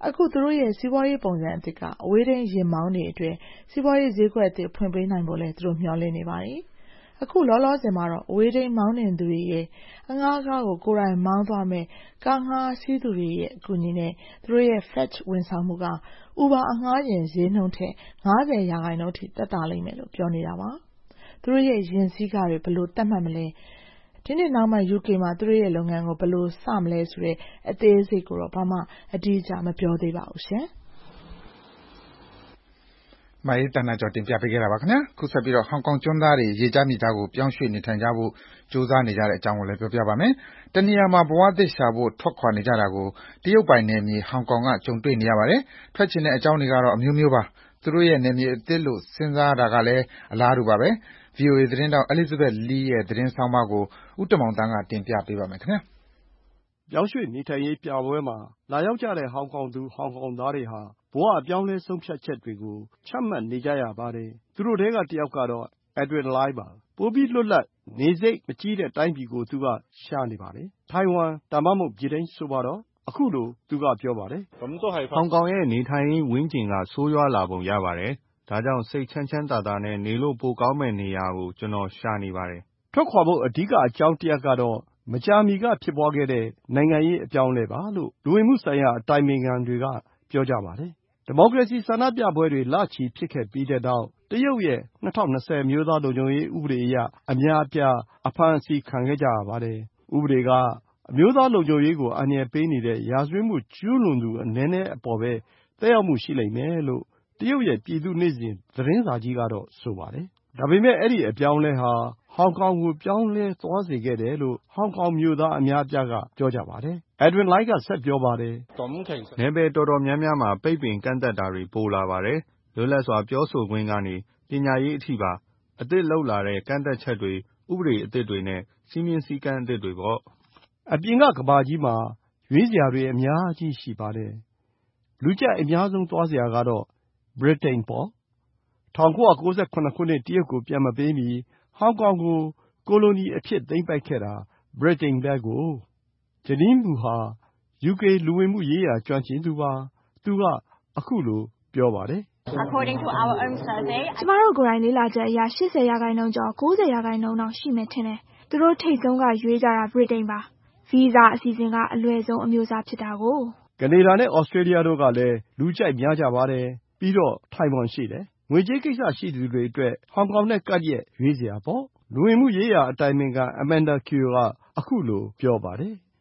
အခုသူတို့ရဲ့စီးပွားရေးပုံစံအသစ်ကအဝေးထိန်းယာဉ်မောင်းတွေအတွက်စီးပွားရေးဈေးကွက်အသစ်ဖွင့်ပေးနိုင်ဖို့လည်းသူတို့မျှော်လင့်နေပါတယ်။အခုလောလောဆယ်မှာတော့အဝေးထိန်းမောင်းနှင်သူတွေရဲ့အငှားကားကိုကိုယ်တိုင်မောင်းသွားမယ့်ကားငှားစီးသူတွေရဲ့အကူအညီနဲ့သူတို့ရဲ့ Fetch ဝန်ဆောင်မှုက Uber အငှားယာဉ်ဈေးနှုန်းထက် 50% ထိသက်သာလိမ့်မယ်လို့ပြောနေတာပါ။သူတို့ရဲ့ယာဉ်စီးခတွေဘယ်လိုသတ်မှတ်မလဲဒီနှစ်နောက်မှ UK မှာသူတို့ရဲ့လုပ်ငန်းကိုဘယ်လိုစမလဲဆိုတဲ့အသေးစိတ်ကိုတော့ဘာမှအတိအကျမပြောသေးပါဘူးရှင်။မအေးတနာကျော်တင်ပြပေးခဲ့တာပါခင်ဗျာခုဆက်ပြီးတော့ဟောင်ကောင်ကျွန်းသားတွေရေကြားမြေသားကိုပြောင်းရွှေ့နေထိုင်ကြဖို့ကြိုးစားနေကြတဲ့အကြောင်းကိုလည်းပြောပြပါမယ်တနေရာမှာဘဝသစ်ရှာဖို့ထွက်ခွာနေကြတာကိုတရုတ်ပိုင်နယ်မြေဟောင်ကောင်ကကြုံတွေ့နေရပါတယ်ထွက်ချင်တဲ့အကြောင်းတွေကတော့အမျိုးမျိုးပါသူတို့ရဲ့နယ်မြေအသစ်လို့စဉ်းစားတာကလည်းအလားတူပါပဲ VOA သတင်းတောက် Elizabeth Lee ရဲ့သတင်းဆောင်းပါးကိုဦးတမောင်တန်းကတင်ပြပေးပါမယ်ခင်ဗျာပြောင်းရွှေ့နေထိုင်ရေးပြပွဲမှာလာရောက်ကြတဲ့ဟောင်ကောင်သူဟောင်ကောင်သားတွေဟာဘဝအပြောင်းလဲဆုံးဖြတ်ချက်တွေကိုချမှတ်နေကြရပါတယ်။သူတို့ထဲကတယောက်ကတော့ Edwin Lai ပါ။ပိုပြီးလွတ်လပ်နေစိတ်မကြီးတဲ့တိုင်းပြည်ကိုသူကရှာနေပါတယ်။ထိုင်ဝမ်ဒါမှမဟုတ်ဗြိတိန်ဆိုပါတော့အခုလိုသူကပြောပါတယ်။ဟောင်ကောင်ရဲ့နေထိုင်ရေးဝန်းကျင်ကဆိုးရွားလာပုံရပါတယ်။ဒါကြောင့်စိတ်ချမ်းချမ်းသာသာနဲ့နေလို့ပိုကောင်းမယ့်နေရာကိုကျွန်တော်ရှာနေပါတယ်။ထွက်ခွာဖို့အဓိကအကြောင်းတရားကတော့မကြာမီကဖြစ်ပွားခဲ့တဲ့နိုင်ငံရေးအပြောင်းအလဲပါလို့လူဝင်မှုဆိုင်ရာအတိုင်ပင်ခံတွေကပြောကြပါတယ်။ဒီမိုကရေစီဆန္ဒပြပွဲတွေလချီဖြစ်ခဲ့ပြီးတဲ့နောက်တရုတ်ရဲ့2020အမျိုးသားလုံခြုံရေးဥပဒေအရအများအပြားအဖမ်းအဆီးခံခဲ့ကြရပါတယ်။ဥပဒေကအမျိုးသားလုံခြုံရေးကိုအန္တရာယ်ပေးနေတဲ့ရာဇဝတ်မှုကျူးလွန်သူအနည်းနဲ့အပေါ်ပဲသက်ရောက်မှုရှိလိမ့်မယ်လို့တရုတ်ရဲ့ပြည်သူ့နေ့စဉ်သတင်းစာကြီးကတော့ဆိုပါတယ်။ဒါပေမဲ့အဲ့ဒီအပြောင်းအလဲဟာဟောင်ကောင်ကိုပြောင်းလဲသွားစေခဲ့တယ်လို့ဟောင်ကောင်မြို့သားအများအပြားကပြောကြပါတယ်။ Edwin Lai ကဆက်ပြောပါတယ်။နယ်ပယ်တော်တော်များများမှာပိတ်ပင်ကန့်သတ်တာတွေပိုလာပါတယ်။လွတ်လပ်စွာပြောဆိုခွင့်ကနေပညာရေးအထိပါအသစ်လှုပ်လာတဲ့ကန့်သတ်ချက်တွေဥပဒေအသစ်တွေနဲ့စည်းမျဉ်းစည်းကမ်းအသစ်တွေပေါ့။အပြင်ကကမ္ဘာကြီးမှာရွေးစရာတွေအများကြီးရှိပါတယ်။လူကြိုက်အများဆုံးသွားစရာကတော့ဗြိတိန်ပေါ့။1998ခုနှစ်တရုတ်ကိုပြန်မပေးမီဟောင်ကောင်ကိုကိုလိုနီအဖြစ်သိမ်းပိုက်ခဲ့တာဗြိတိန်ပဲကို။ဂျနီးမူဟာ UK လူဝင်မှုရေးရာကျွမ်းကျင်သူပါ။သူကအခုလိုပြောပါတယ်။ "ကျမတို့ကိုယ်တိုင်လေ့လာချက်အရ 80% ကျော် 90% တောင်ရှိမယ်ထင်တယ်။သူတို့ထိပ်ဆုံးကရွေးကြတာဗြိတိန်ပါ။ဗီဇာအစီအစဉ်ကအလွယ်ဆုံးအမျိုးအစားဖြစ်တာကို။ "ကနေဒါနဲ့ဩစတြေးလျတို့ကလည်းလူကြိုက်များကြပါတယ်။ပြီးတော့ထိုင်ဝမ်ရှိတယ်။ငွေကြေးကိစ္စရှိသူတွေအတွက်ဟောင်ကောင်နဲ့ကပ်လျက်ရွေးစရာပေါ့။လူဝင်မှုရေးရာအတိုင်ပင်ခံ Amanda Kew ကအခုလိုပြောပါတယ်။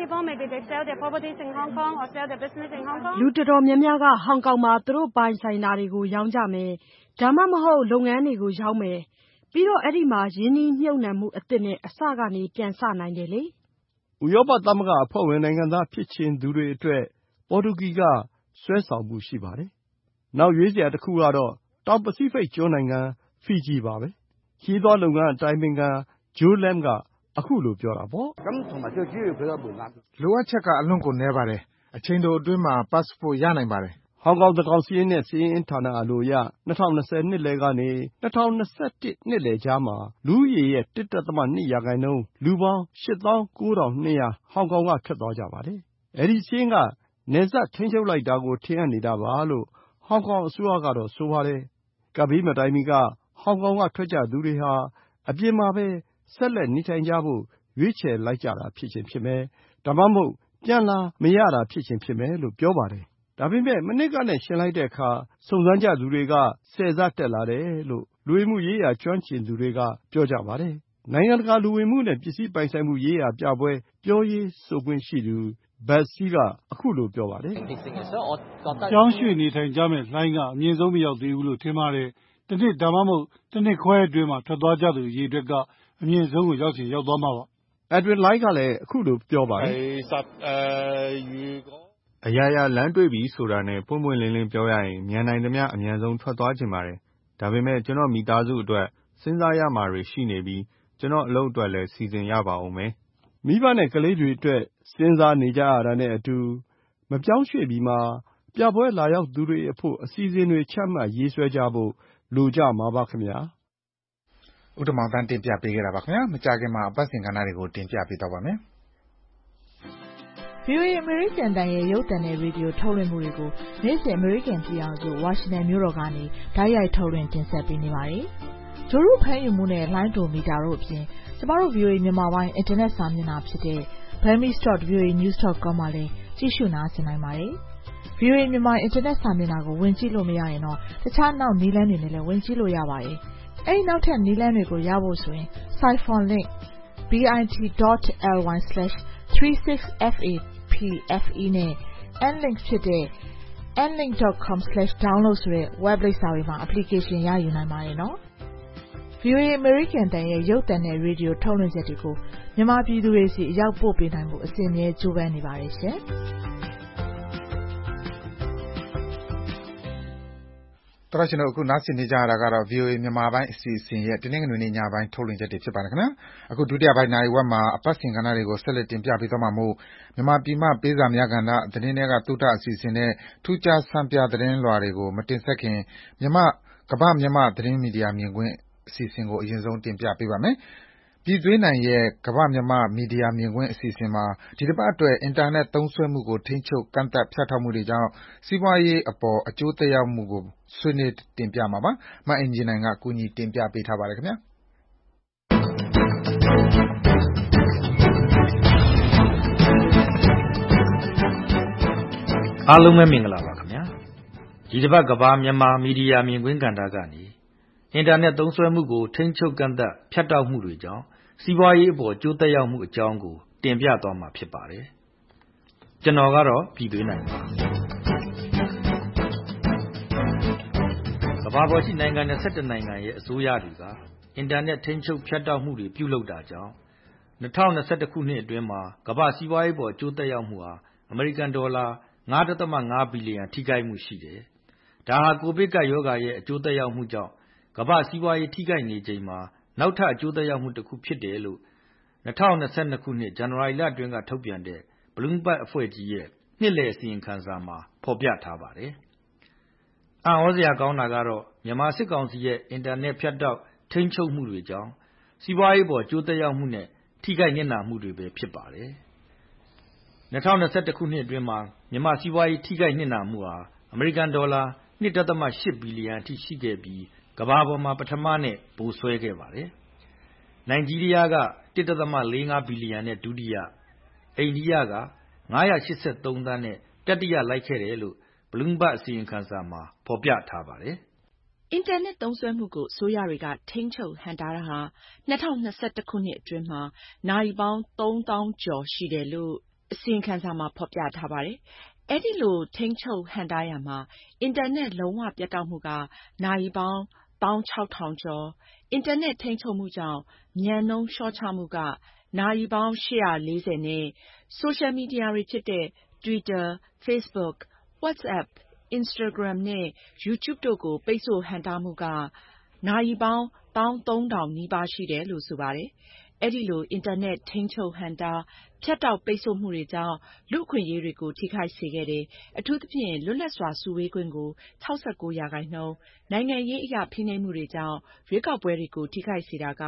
လူတော်တော်များများကဟောင်ကောင်မှာသူတို့ပိုင်ဆိုင်တာတွေကိုရောင်းကြမယ်။ဒါမှမဟုတ်လုပ်ငန်းတွေကိုရောင်းမယ်။ပြီးတော့အဲ့ဒီမှာရင်းနှီးမြှုပ်နှံမှုအသစ်နဲ့အစကနေပြန်စနိုင်တယ်လေ။ "ဥရောပသမဂ္ဂအဖွဲ့ဝင်နိုင်ငံသားဖြစ်ချင်သူတွေအတွက်ပေါ်တူဂီကဆွဲဆောင်မှုရှိပါတယ်။နောက်ရွေးစရာတစ်ခုကတော့တောင်ပစိဖိတ်ကျွန်းနိုင်ငံဖီဂျီပါပဲ။ခရီးသွားလုပ်ငန်းအတိုင်ပင်ခံ Joe Lam ကအခုလိုပြောတာပေါ့။လိုအပ်ချက်ကအလွန်ကိုနည်းပါတယ်အချိန်တိုအတွင်းမှာ passport ရနိုင်ပါတယ်ဟောင်ကောင်သန်းခေါင်စာရင်းနဲ့စာရင်းဌာနအလိုအရ2020နှစ်လယ်ကနေ2021နှစ်လယ်ကြားမှာလူဦးရေရဲ့ 1.2% လူပေါင်း 89200 ဟောင်ကောင်ကထွက်သွားကြပါတယ်။အဲဒီစာရင်းကနယ်စပ်ထိန်းချုပ်လိုက်တာကိုထင်ဟပ်နေတာပါလို့ဟောင်ကောင်အစိုးရကတော့ဆိုပါတယ်။ကပ်ဘေးမတိုင်မီကဟောင်ကောင်ကထွက်ကြသူတွေဟာအပြင်မှာပဲဆက်လက်နေထိုင်ကြဖို့ရွေးချယ်လိုက်ကြတာဖြစ်ခြင်းဖြစ်မယ်။ဒါမှမဟုတ်ပြန်လာမရတာဖြစ်ခြင်းဖြစ်မယ်လို့ပြောပါတယ်။ဒါပေမဲ့မနှစ်ကနဲ့ယှဉ်လိုက်တဲ့အခါစုံစမ်းကြသူတွေက10 ဆတက်လာတယ်လို့လူဝင်မှုရေးရာကျွမ်းကျင်သူတွေကပြောကြပါတယ်။နိုင်ငံတကာလူဝင်မှုနဲ့ပစ္စည်းပိုင်ဆိုင်မှုရေးရာပြပွဲပြောရေးဆိုခွင့်ရှိသူ Betsy ကအခုလိုပြောပါတယ်။ပြောင်းရွှေ့နေထိုင်ကြမယ့်လှိုင်းကအမြင့်ဆုံးမရောက်သေးဘူးလို့ထင်ပါတယ်။တစ်နှစ်ဒါမှမဟုတ်တစ်နှစ်ခွဲအတွင်းမှာထွက်သွားကြသူအရေအတွက်ကအမြင့်ဆုံးကိုရောက်ချင်ရောက်သွားမှာပါ။ Edwin Lai ကလည်းအခုလိုပြောပါတယ်။အရာရာလမ်းတွေ့ပြီဆိုတာနဲ့ပွင့်ပွင့်လင်းလင်းပြောရရင်မြန်နိုင်သမျှအမြန်ဆုံးထွက်သွားချင်ပါတယ်။ဒါပေမဲ့ကျွန်တော်မိသားစုအတွက်စဉ်းစားရမှာတွေရှိနေပြီးကျွန်တော်အလုပ်အတွက်လည်းစီစဉ်ရပါဦးမယ်။မိဘနဲ့ကလေးတွေအတွက်စဉ်းစားနေကြရတာနဲ့အတူမပြောင်းရွှေ့ပြီးမှပြပွဲလာရောက်သူတွေအဖို့အစီအစဉ်တွေချမှတ်ရေးဆွဲကြဖို့လိုကြမှာပါခင်ဗျာ။ဦးတမောင်တန်းတင်ပြပေးခဲ့တာပါခင်ဗျာ။မကြခင်မှာအပတ်စဉ်ကဏ္ဍတွေကိုတင်ပြပေးတော့ပါမယ်။ VOA အမေရိကန်တန်ရဲ့ရုပ်သံနဲ့ရေဒီယိုထုတ်လွှင့်မှုတွေကိုနေ့စဉ်အမေရိကန်ပြည်ထောင်စုဝါရှင်တန်မြို့တော်ကနေတိုက်ရိုက်ထုတ်လွှင့်တင်ဆက်ပေးနေပါတယ်။ဂျိုရုဖမ်းယူမှုနဲ့လိုင်းဒိုမီတာတို့အပြင်ကျမတို့ VOA မြန်မာပိုင်းအင်တာနက်စာမျက်နှာဖြစ်တဲ့ burmese.voanews.com မှာလည်းကြည့်ရှုနားဆင်နိုင်ပါတယ်။ VOA မြန်မာအင်တာနက်စာမျက်နှာကိုဝင်ကြည့်လို့မရရင်တော့တခြားနောက်နည်းလမ်းတွေနဲ့လည်းဝင်ကြည့်လို့ရပါတယ်။အဲဒီနောက်ထပ်နည်းလမ်းတွေကိုရဖို့ဆိုရင် Siphon link bit.ly/36FAPFE နဲ့ nlink ဖြစ်တဲ့ nlink.com/download ဆိုတဲ့ web လိပ်စာတွေမှာ application ရယူနိုင်ပါတယ်နော်။ VOA အမေရိကန်တန်ရဲ့ရုပ်သံနဲ့ရေဒီယိုထုတ်လွှင့်ချက်တွေကိုမြန်မာပြည်သူတွေစီအရောက်ပို့ပေးနိုင်မှုအစဉ်အမြဲကြိုးပမ်းနေပါတယ်ရှင်။တော်ရှင်တို့အခုနားဆင်နေကြရတာကတော့ VOA မြန်မာပိုင်းအစီအစဉ်ရဲ့တနင်္ဂနွေနေ့ညပိုင်းထုတ်လွှင့်ချက်တွေဖြစ်ပါတယ်ခင်ဗျာ။အခုဒုတိယပိုင်းနိုင်ဝက်မှာအပတ်စဉ်ကဏ္ဍတွေကိုဆက်လက်တင်ပြပေးသွားမှာမို့မြန်မာပြည်မှပေးစာများကဏ္ဍသတင်းတွေကသုတအစီအစဉ်နဲ့ထူးခြားဆန်းပြသတင်းလွှာတွေကိုမတင်ဆက်ခင်ကမ္ဘာမြန်မာသတင်းမီဒီယာမြင်ကွင်းအစီအစဉ်ကိုအရင်ဆုံးတင်ပြပေးပါမယ်။ပြည်သွေးနိုင်ရဲ့ကမ္ဘာမြန်မာမီဒီယာမြင်ကွင်းအစီအစဉ်မှာဒီတစ်ပတ်အတွက်အင်တာနက်သုံးစွဲမှုကိုထိန်းချုပ်ကန့်သတ်ဖြတ်တောက်မှုတွေကြောင့်စီးပွားရေးအပေါ်အကျိုးသက်ရောက်မှုကိုဆွေးနွေးတင်ပြမှာပါ။မအင်ဂျင်နိုင်ကကူညီတင်ပြပေးထားပါတယ်ခင်ဗျာ။အားလုံးပဲမင်္ဂလာပါခင်ဗျာဒီတစ်ပတ်ကမ္ဘာမြန်မာမီဒီယာမြင်ကွင်းကဏ္ဍကနေအင်တာနက်သုံးစွဲမှုကိုထိန်းချုပ်ကန့်သတ်ဖြတ်တောက်မှုတွေကြောင့်စီးပွားရေးအပေါ်ကျိုးသက်ရောက်မှုအကြောင်းကိုတင်ပြသွားမှာဖြစ်ပါတယ်ကျွန်တော်ကတော့ပြည်သွေးနိုင်ပါကမ္ဘာပေါ်ရှိနိုင်ငံ21နိုင်ငံရဲ့အစိုးရတွေကအင်တာနက်ထိန်းချုပ်ဖြတ်တောက်မှုတွေပြုလုပ်တာကြောင့်2021ခုနှစ်အတွင်းမှာကမ္ဘာစီးပွားရေးပေါ်အကျိုးသက်ရောက်မှုဟာအမေရိကန်ဒေါ်လာ 9.5 ဘီလီယံထိခိုက်မှုရှိတယ်။ဒါဟာကိုဗစ်ကပ်ရောဂါရဲ့အကျိုးသက်ရောက်မှုကြောင့်ကမ္ဘာစီးပွားရေးထိခိုက်နေချိန်မှာနောက်ထပ်အကျိုးသက်ရောက်မှုတစ်ခုဖြစ်တယ်လို့2022ခုနှစ်ဇန်နဝါရီလအတွင်းကထုတ်ပြန်တဲ့ Bloomberg အဖွဲ့ကြီးရဲ့နှစ်လည်အစီရင်ခံစာမှာဖော်ပြထားပါတယ်။အံ့ဩစရာကောင်းတာကတော့မြန်မာစစ်ကောင်စီရဲ့အင်တာနက်ဖြတ်တောက်ထိန်းချုပ်မှုတွေကြောင့်စီးပွားရေးပေါ်အကျိုးသက်ရောက်မှုနဲ့ထိခိုက်နစ်နာမှုတွေပဲဖြစ်ပါတယ်။2021ခုနှစ်အတွင်းမှာမြန်မာစီးပွားရေးထိခိုက်နစ်နာမှုဟာအမေရိကန်ဒေါ်လာ 2.8 ဘီလီယံအထိရှိခဲ့ပြီးကမ္ဘာပေါ်မှာပထမနဲ့ဗိုလ်စွဲခဲ့ပါတယ်။နိုင်ဂျီးရီးယားက 1.45 ဘီလီယံနဲ့ဒုတိယအိန္ဒိယက983သန်းနဲ့တတိယလိုက်ခဲ့တယ်လို့ Bloomberg အစီရင်ခံစာမှာဖော်ပြထားပါတယ်။အင်တာနက်သုံးစွဲမှုကိုအစိုးရတွေကထိန်းချုပ်ဟန့်တားတာဟာ2021ခုနှစ်အတွင်းမှာနာရီပေါင်း3000ကျော်ရှိတယ်လို့အစီရင်ခံစာမှာဖော်ပြထားပါတယ်။အဲဒီလိုထိန်းချုပ်ဟန့်တားရာမှာအင်တာနက်လုံးဝပြတ်တောက်မှုကနာရီပေါင်း16000ကျော်အင်တာနက်ထိန်းချုပ်မှုကြောင့်မြန်နှုန်းလျှော့ချမှုကနာရီပေါင်း840နဲ့ဆိုရှယ်မီဒီယာတွေဖြစ်တဲ့ Twitter, Facebook, WhatsApp, Instagram နဲ့ YouTube တို့ကိုပိတ်ဆို့ဟန့်တားမှုကနာရီပေါင်း13000နီးပါးရှိတယ်လို့ဆိုပါတယ်။အဲဒီလိုအင်တာနက်ထိန်းချုပ်ဟန့်တားဖြတ်တောက်ပိတ်ဆို့မှုတွေကြောင့်လူ့အခွင့်အရေးတွေကိုထိခိုက်စေခဲ့တယ်။အထူးသဖြင့်လွတ်လပ်စွာစုဝေးခွင့်ကို69%နိုင်ငံရေးအရဖိနှိပ်မှုတွေကြောင့်ရွေးကောက်ပွဲတွေကိုထိခိုက်စေတာက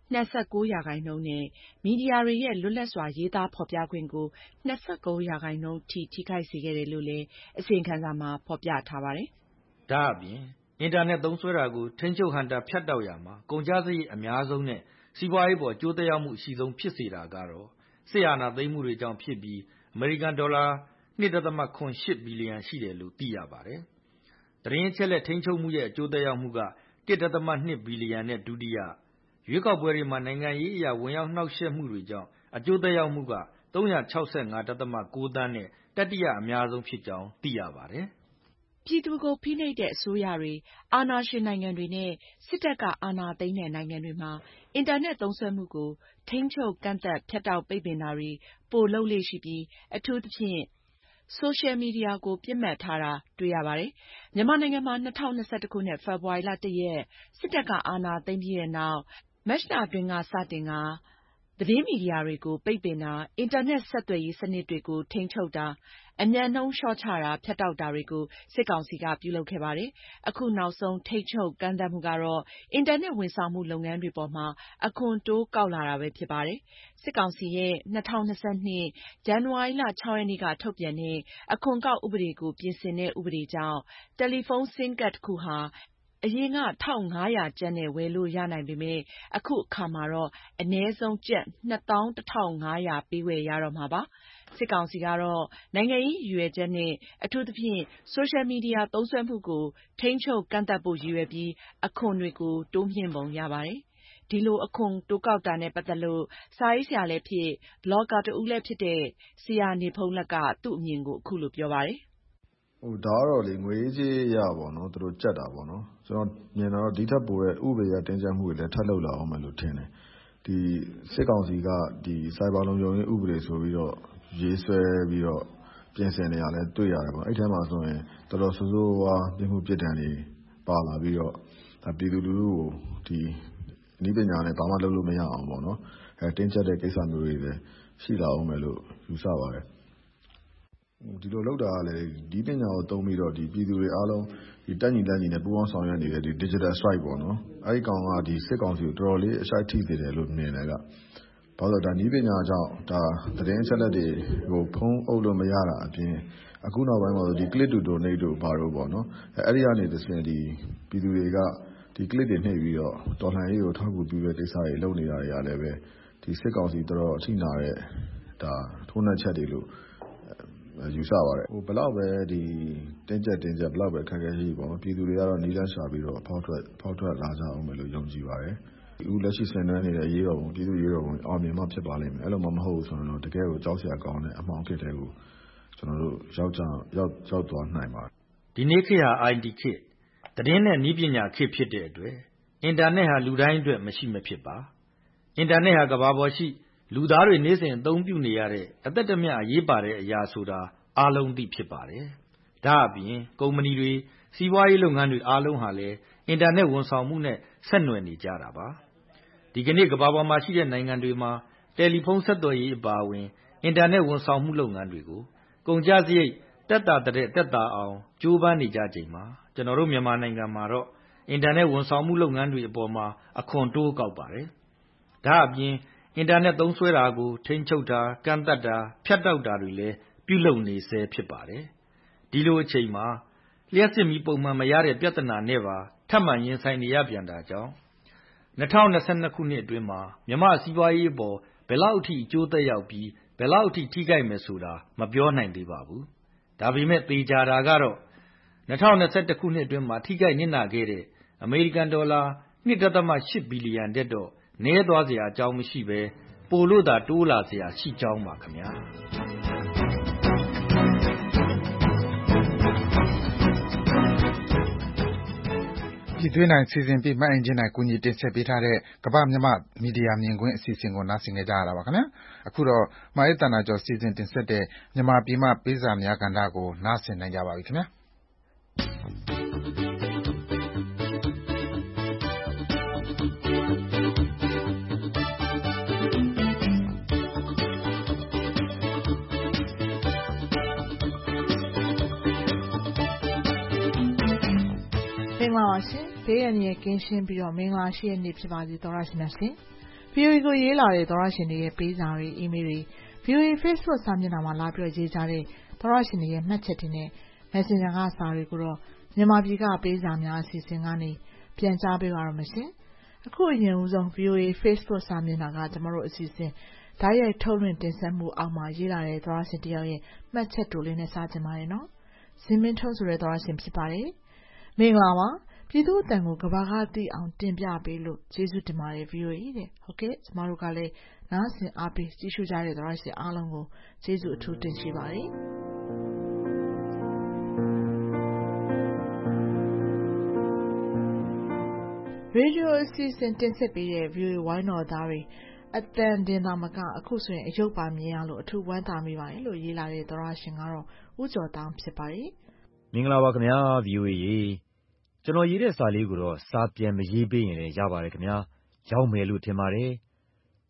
29%နဲ့မီဒီယာတွေရဲ့လွတ်လပ်စွာရေးသားဖော်ပြခွင့်ကို29%ထိခိုက်စေခဲ့တယ်လို့လည်းအစီရင်ခံစာမှာဖော်ပြထားပါတယ်။ဒါအပြင်အင်တာနက်သုံးစွဲတာကိုထိန်းချုပ်ဟန့်တားဖြတ်တောက်ရာမှာကုန်ကျစရိတ်အများဆုံးနဲ့စီးပွားရေးပေါ်အကျိုးသက်ရောက်မှုအရှိဆုံးဖြစ်စေတာကတော့စစ်အာဏာသိမ်းမှုတွေကြောင့်ဖြစ်ပြီးအမေရိကန်ဒေါ်လာ 2.78 ဘီလီယံရှိတယ်လို့သိရပါတယ်။သတင်းအချက်အလက်ထိန်းချုပ်မှုရဲ့အကျိုးသက်ရောက်မှုက 1.2 ဘီလီယံနဲ့ဒုတိယရွေးကောက်ပွဲတွေမှာနိုင်ငံရေးအရာဝင်ရောက်နှောက်ယှက်မှုတွေကြောင့်အကျိုးသက်ရောက်မှုက 365.9 သန်းနဲ့တတိယအများဆုံးဖြစ်ကြောင်းသိရပါတယ်။ပြည်သူကိုဖိနှိပ်တဲ့အစိုးရတွေအာဏာရှင်နိုင်ငံတွေနဲ့စစ်တပ်ကအာဏာသိမ်းတဲ့နိုင်ငံတွေမှာအင်တာနက်သုံးစွဲမှုကိုထိန်းချုပ်ကန့်သတ်ဖြတ်တောက်ပိတ်ပင်တာတွေပိုလုပ်လေ့ရှိပြီးအထူးသဖြင့်ဆိုရှယ်မီဒီယာကိုပစ်မှတ်ထားတာတွေ့ရပါတယ်။မြန်မာနိုင်ငံမှာ2021ခုနှစ်ဖေဖော်ဝါရီလ1ရက်စစ်တပ်ကအာဏာသိမ်းပြီးတဲ့နောက်မတ်လအတွင်းကစတင်ကာသတင်းမီဒီယာတွေကိုပိတ်ပင်တာ၊ အင်တာနက်ဆက်သွယ်ရေးစနစ်တွေကိုထိန်းချုပ်တာ၊ အမြန်နှုန်းလျှော့ချတာ၊ ဖြတ်တောက်တာတွေကိုစစ်ကောင်စီကပြုလုပ်ခဲ့ပါတယ်။ အခုနောက်ဆုံးထိန်းချုပ်ကန့်သတ်မှုကတော့အင်တာနက်ဝန်ဆောင်မှုလုပ်ငန်းတွေပေါ်မှာအခွန်တိုးကောက်လာတာပဲဖြစ်ပါတယ်။စစ်ကောင်စီရဲ့2022 ဇန်နဝါရီလ 6 ရက်နေ့ကထုတ်ပြန်တဲ့အခွန်ကောက်ဥပဒေကိုပြင်ဆင်တဲ့ဥပဒေကြောင့်တယ်လီဖုန်းဆင်းကတ်တစ်ခုဟာအရင်က1500ကျပ်နဲ့ဝယ်လို့ရနိုင်ပေမဲ့အခုအခါမှာတော့အနည်းဆုံးကျပ်21,500ပေးဝယ်ရတော့မှာပါ။စစ်ကောင်စီကတော့နိုင်ငံရေးရည်ရွယ်ချက်နဲ့အထူးသဖြင့်ဆိုရှယ်မီဒီယာသုံးစွဲမှုကိုထိန်းချုပ်ကန့်သတ်ဖို့ရည်ရွယ်ပြီးအခွန်တွေကိုတိုးမြှင့်ပုံရပါတယ်။ဒီလိုအခွန်တိုးကောက်တာနဲ့ပတ်သက်လို့စာရေးဆရာလည်းဖြစ်ဘလော့ဂါတဦးလည်းဖြစ်တဲ့ဆရာနေဖုန်းလက်ကသူ့အမြင်ကိုအခုလိုပြောပါတယ်။ဒါကတော့လေငွေရေးကြေးရပေါ့နော်သူတို့ကြက်တာပေါ့နော်ကျွန်တော်မြင်တော့ဒီထက်ပိုတဲ့ဥပဒေရတင်းကျပ်မှုတွေလည်းထပ်လုပ်လာအောင်မယ်လို့ထင်တယ်ဒီစစ်ကောင်စီကဒီစိုက်ဘာလုံခြုံရေးဥပဒေဆိုပြီးတော့ရေးဆွဲပြီးတော့ပြင်ဆင်နေရလဲတွေ့ရတယ်ပေါ့အဲ့ထဲမှာဆိုရင်တော်တော်ဆိုးဆိုးဝါးပြမှုပြစ်ဒဏ်တွေပါလာပြီးတော့ပြည်သူလူထုကိုဒီနည်းပညာနဲ့ဘာမှလုပ်လို့မရအောင်ပေါ့နော်တင်းကျပ်တဲ့ကိစ္စမျိုးတွေလည်းရှိလာအောင်မယ်လို့ယူဆပါတယ်ဒီလိုလောက်တာကလည်းဒီပညာကိုသုံးပြီးတော့ဒီပြည်သူတွေအားလုံးဒီတက်ညီလက်ညီနဲ့ပူးပေါင်းဆောင်ရွက်နေတဲ့ဒီ digital strike ပေါ့နော်အဲ့ဒီကောင်ကဒီစစ်ကောင်စီကိုတော်တော်လေးအရှိုက်ထိနေတယ်လို့မြင်တယ်ကဘာလို့ဒါနည်းပညာကြောင့်ဒါသတင်းအချက်အလက်တွေကိုဖုံးအုပ်လို့မရတာအပြင်အခုနောက်ပိုင်းမှာဒီ click to donate တို့ဘာလို့ပေါ့နော်အဲ့ဒီကနေတစ်ဆင့်ဒီပြည်သူတွေကဒီ click တွေနှိပ်ပြီးတော့တော်လှန်ရေးကိုထောက်ကူပြုတဲ့ကိစ္စတွေလုပ်နေတာတွေကလည်းပဲဒီစစ်ကောင်စီတော်တော်အထိနာတဲ့ဒါထုံးနှက်ချက်တွေလို့ယူဆပါတယ်ဘယ်လောက်ပဲဒီတင်းကျပ်ဘယ်လောက်ပဲခက်ခဲရှိပေါ့ပြည်သူတွေကတော့နီးလန်းရှာပြီးတော့ဖောက်ထွက်လာကြအောင်မယ်လို့ယုံကြည်ပါတယ်အခုလက်ရှိဆင်နွှဲနေတဲ့ရေးတော်ပုံပြည်သူရေးတော်ပုံအောင်မြင်မှဖြစ်ပါလိမ့်မယ်အဲ့လိုမှမဟုတ်ဘူးဆိုရင်တော့တကယ်ကိုကြောက်စရာကောင်းတဲ့အမှောင်ဖြစ်တဲ့ကိုကျွန်တော်တို့ရောက်သွားနိုင်ပါတယ်ဒီနေ့ခေတ်ဟာ IT ခေတ်သတင်းနဲ့နည်းပညာခေတ်ဖြစ်တဲ့အတွက်အင်တာနက်ဟာလူတိုင်းအတွက်မရှိမဖြစ်ပါအင်တာနက်ဟာကမ္ဘာပေါ်ရှိလူသားတွေနေ့စဉ်အသုံးပြုနေရတဲ့အသက်တမျှအရေးပါတဲ့အရာဆိုတာအားလုံးသိဖြစ်ပါတယ်။ဒါအပြင်ကုမ္ပဏီတွေစီးပွားရေးလုပ်ငန်းတွေအားလုံးဟာလည်းအင်တာနက်ဝန်ဆောင်မှုနဲ့ဆက်နွယ်နေကြတာပါ။ဒီကနေ့ကမ္ဘာပေါ်မှာရှိတဲ့နိုင်ငံတွေမှာတယ်လီဖုန်းဆက်သွယ်ရေးအပါအဝင်အင်တာနက်ဝန်ဆောင်မှုလုပ်ငန်းတွေကိုကုန်ကျစရိတ်တက်တာအောင်ကြိုးပမ်းနေကြချိန်မှာကျွန်တော်တို့မြန်မာနိုင်ငံမှာတော့အင်တာနက်ဝန်ဆောင်မှုလုပ်ငန်းတွေအပေါ်မှာအခွန်တိုးကောက်ပါတယ်။ဒါအပြင်အင်တာနက်သုံးစွဲတာကိုထိန်းချုပ်တာကန့်သတ်တာဖြတ်တောက်တာတွေလည်းပြုလုပ်နေဆဲဖြစ်ပါတယ်။ဒီလိုအချိန်မှာလျှက်စစ်မီပုံမှန်မရတဲ့ပြဿနာနဲ့ပါထပ်မံရင်ဆိုင်နေရပြန်တာကြောင့်2022ခုနှစ်အတွင်းမှာမြန်မာစီးပွားရေးအပေါ်ဘယ်လောက်အထိအကျိုးသက်ရောက်ပြီးဘယ်လောက်အထိထိခိုက်မယ်ဆိုတာမပြောနိုင်သေးပါဘူး။ဒါပေမဲ့သေချာတာကတော့2021ခုနှစ်အတွင်းမှာထိခိုက်နစ်နာခဲ့တဲ့အမေရိကန်ဒေါ်လာ 1.8 ဘီလီယံတက်တော့နည်းသွားစရာအကြောင်းမရှိပဲပိုလို့သာတိုးလာစရာရှိကြောင်းပါခင်ဗျာပြည်တွင်းနိုင်စီစဉ်ပြီးမှတ်အင်ဂျင်နိုင်ကူညီတင်ဆက်ပေးထားတဲ့ကမ္ဘာမြန်မာမီဒီယာမြင်ကွင်းအစီအစဉ်ကိုနားဆင်ကြရတာပါခင်ဗျာအခုတော့မှာအေးတနာကျော်စီစဉ်တင်ဆက်တဲ့မြန်မာပြည်မှပေးစာများကဏ္ဍကိုနားဆင်နိုင်ကြပါပြီခင်ဗျာမင်္ဂလာပါရှင်ဘေးရန်ရဲ့ကင်းရှင်းပြီးတော့မင်္ဂလာရှိတဲ့နေ့ဖြစ်ပါစေသောရရှင်များရှင် VOA ကိုရေးလာတဲ့သောရရှင်တွေရဲ့ပေးစာတွေအီးမေးလ်တွေ VOA Facebook စာမျက်နှာမှာလာပြီးရေးကြတဲ့သောရရှင်တွေရဲ့မှတ်ချက်တွေနဲ့ Messenger ကစာတွေကိုတော့မြန်မာပြည်ကပေးစာများအစီအစဉ်ကနေပြန်ကြားပေးပါရမရှင်အခုအရင်ဦးဆုံး VOA Facebook စာမျက်နှာကကျွန်တော်တို့အစီအစဉ်ဓာတ်ရိုက်ထုတ်လွှင့်တင်ဆက်မှုအောက်မှာရေးလာတဲ့သောရရှင်တယောက်ရဲ့မှတ်ချက်တို့လေးနဲ့စကြင်ပါတယ်နော်ဇင်မင်းထုံးဆိုတဲ့သောရရှင်ဖြစ်ပါတယ်မင်္ဂလာပါပြည်သူ့အတန်ကိုကဘာကသိအောင်တင်ပြပေးလို့ကျေးဇူးတင်ပါတယ် VOA တဲ့ဟုတ်ကဲ့ကျမတို့ကလည်းနားဆင်အားပေးကြည့်ရှုကြတဲ့သောရရှင်အားလုံးကိုကျေးဇူးအထူးတင်ရှိပါတယ်ရေဒီယိုအစီအစဉ်တင်ဆက်ပေးတဲ့ VOA ဝိုင်းတော်သားတွေအတန်တင်သာမကအခုဆိုရင်အယုတ်ပါမြင်ရလို့အထူးဝမ်းသာမိပါတယ်လို့ရေးလာတဲ့သောရရှင်ကတော့ဦးကျော်တောင်းဖြစ်ပါတယ်မင်္ဂလာပါခင်ဗျာ VOA ရေကျွန်တော်ရေးတဲ့စာလေးကိုတော့စာပြန်မရေးပေးရင်လည်းရပါတယ်ခင်ဗျာရောက်မယ်လို့ထင်ပါတယ်